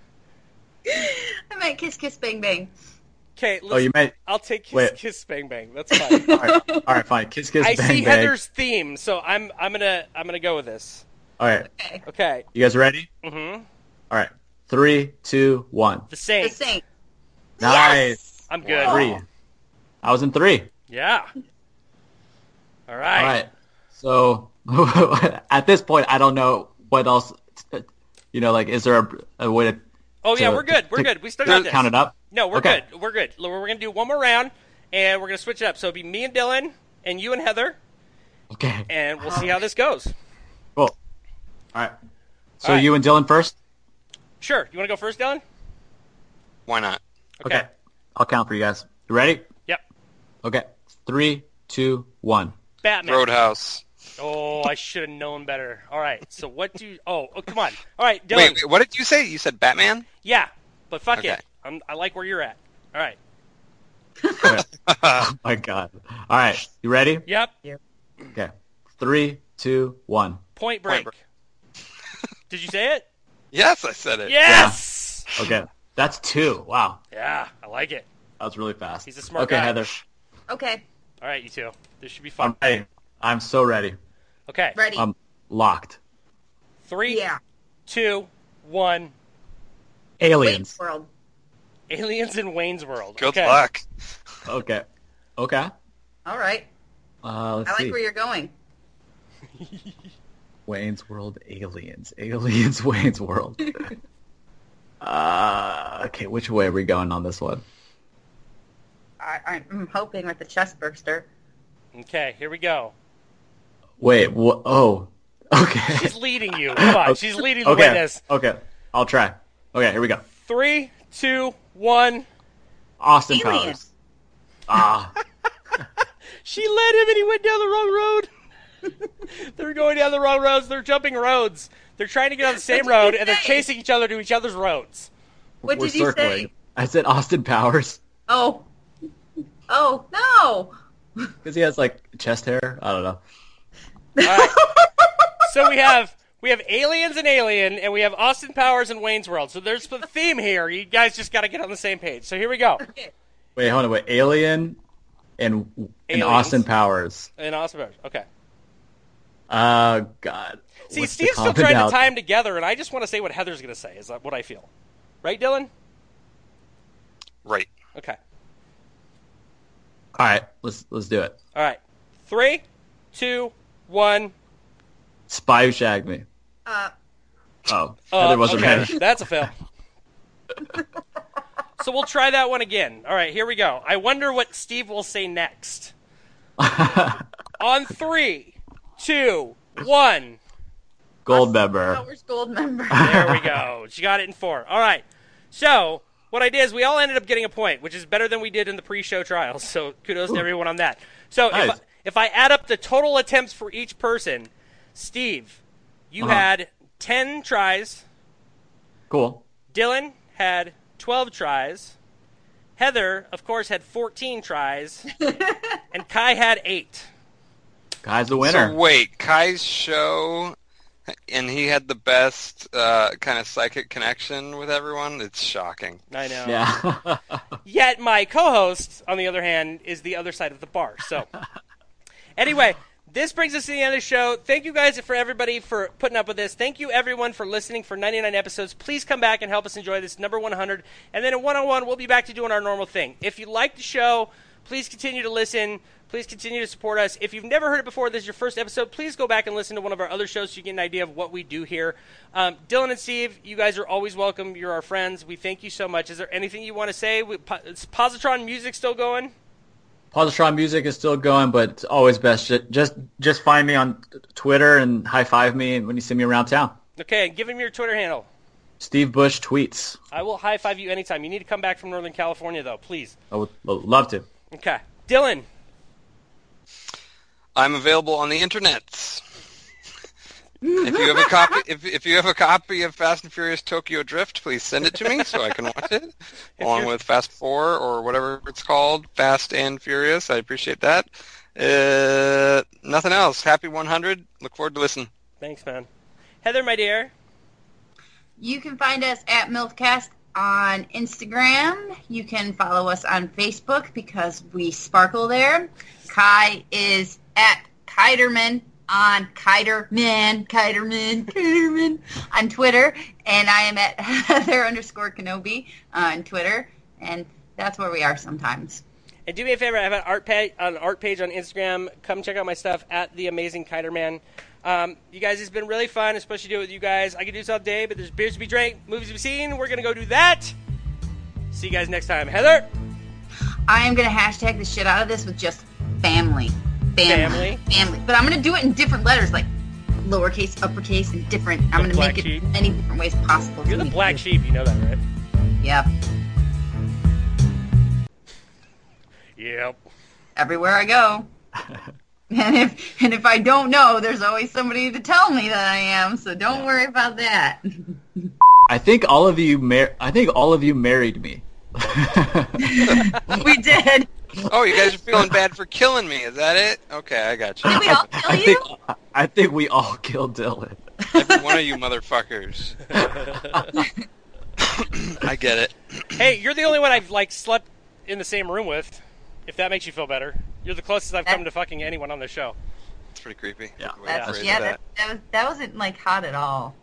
I meant kiss, bang, bang. Okay. Oh, you meant... I'll take Wait. Kiss Bang Bang. That's fine. All right, fine. Kiss, Kiss, I Bang, see Bang. Heather's theme, so I'm gonna go with this. All right. Okay. Okay. You guys ready? Mm-hmm. All right. 3, 2, 1. The The Saint. Saint. Nice. I'm good. 3. I was in 3. Yeah. All right. All right. So at this point, I don't know what else. Like, is there a way to? Oh yeah, to- we're good. We're to- good. We still got this. Count it up. No, we're Okay. good. We're good. We're gonna do one more round, and we're gonna switch it up. So it'll be me and Dylan, and you and Heather, Okay. and we'll see how this goes. Cool. All right. So All right. you and Dylan first. Sure. You want to go first, Dylan? Why not? Okay. I'll count for you guys. You ready? Yep. Okay. 3, 2, 1. Batman. Roadhouse. Oh, I should have known better. All right. So what do you? Oh, come on. All right, Dylan. Wait, what did you say? You said Batman? Yeah, but fuck Okay. it. I like where you're at. All right. Okay. Oh my God. All right. You ready? Yep. Okay. 3, 2, 1. Point Break. Did you say it? Yes, I said it. Yes! Okay. That's 2. Wow. Yeah, I like it. That was really fast. He's a smart Okay, guy. Heather. Okay. All right, you two. This should be fun. I'm ready. I'm so ready. Okay. Ready. I'm locked. 3, Yeah. 2, 1. Aliens. Wayne's World. Aliens in Wayne's World. Good okay. luck. Okay. All right. Let's I see. like where you're going. Wayne's World, Aliens. Aliens, Wayne's World. Okay, which way are we going on this one? I'm hoping with the chest burster. Okay, here we go. Wait, oh. Okay. She's leading you. Come on, she's leading the Okay. witness. Okay. I'll try. Okay, here we go. 3, 2, 1. Austin Alien. Powers. Ah. She led him and he went down the wrong road. They're going down the wrong roads. They're jumping roads. They're trying to get on the same What did road, you and they're say? chasing each other to each other's roads. What We're did you circling. say? I said Austin Powers Oh. Oh, no. because he has like chest hair. I don't know. All right. So we have Aliens and Alien, and we have Austin Powers and Wayne's World. So there's the theme here. You guys just got to get on the same page. So here we go. Wait, hold on. Wait, Alien and Aliens. Austin Powers. And Austin Powers. Okay. God. See, What's the Steve's still common trying doubt? to tie them together, and I just want to say what Heather's going to say. Is that what I feel? Right, Dylan? Right. Okay. All right, let's do it. All right. 3, 2, 1. Spy Who Shagged Me. Oh, Heather wasn't okay. ready. That's a fail. So we'll try that one again. All right, here we go. I wonder what Steve will say next. On 3, 2, 1. Gold member. Powers Gold member. There we go. She got it in 4. All right. So what I did is we all ended up getting a point, which is better than we did in the pre-show trials. So kudos to everyone on that. So Nice. if I add up the total attempts for each person, Steve, you had 10 tries. Cool. Dylan had 12 tries. Heather, of course, had 14 tries. And Kai had 8. Guy's the winner. So wait, Kai's show, and he had the best kind of psychic connection with everyone. It's shocking. I know. Yeah. Yet my co-host, on the other hand, is the other side of the bar. So, anyway, this brings us to the end of the show. Thank you guys for everybody for putting up with this. Thank you everyone for listening for 99 episodes. Please come back and help us enjoy this number 100. And then at 101, we'll be back to doing our normal thing. If you like the show, please continue to listen. Please continue to support us. If you've never heard it before, this is your first episode, please go back and listen to one of our other shows so you get an idea of what we do here. Dylan and Steve, you guys are always welcome. You're our friends. We thank you so much. Is there anything you want to say? Is Positron Music still going? Positron Music is still going, but it's always best just find me on Twitter and high five me when you see me around town. Okay, give him your Twitter handle. Steve Bush tweets. I will high five you anytime. You need to come back from Northern California, though, please. I would love to. Okay. Dylan. I'm available on the internets. If you have a copy, if you have a copy of Fast and Furious Tokyo Drift, please send it to me so I can watch it, along with Fast 4 or whatever it's called, Fast and Furious. I appreciate that. Nothing else. Happy 100. Look forward to listening. Thanks, man. Heather, my dear. You can find us at MILFcast on Instagram. You can follow us on Facebook because we sparkle there. Kai is at Kiterman on Kiterman on Twitter, and I am at Heather_Kenobi on Twitter, and that's where we are sometimes. And do me a favor, I have an art page on Instagram. Come check out my stuff at The Amazing Kiterman. You guys, it's been really fun, especially do it with you guys. I could do this all day, but there's beers to be drank, movies to be seen. We're going to go do that. See you guys next time. Heather? I am going to hashtag the shit out of this with just family. Family. But I'm going to do it in different letters, like lowercase, uppercase, and different. I'm going to make it any different ways possible. You're the black sheep. You know that, right? Yep. Yep. Everywhere I go. And if I don't know, there's always somebody to tell me that I am, so don't worry about that. I think all of you married me. We did. Oh, you guys are feeling bad for killing me. Is that it? Okay, I got you. Did we all kill you? I think we all killed Dylan. Every one of you motherfuckers. I get it. Hey, you're the only one I've slept in the same room with. If that makes you feel better, you're the closest I've come to fucking anyone on the show. It's pretty creepy. Yeah. The way you phrased That wasn't hot at all.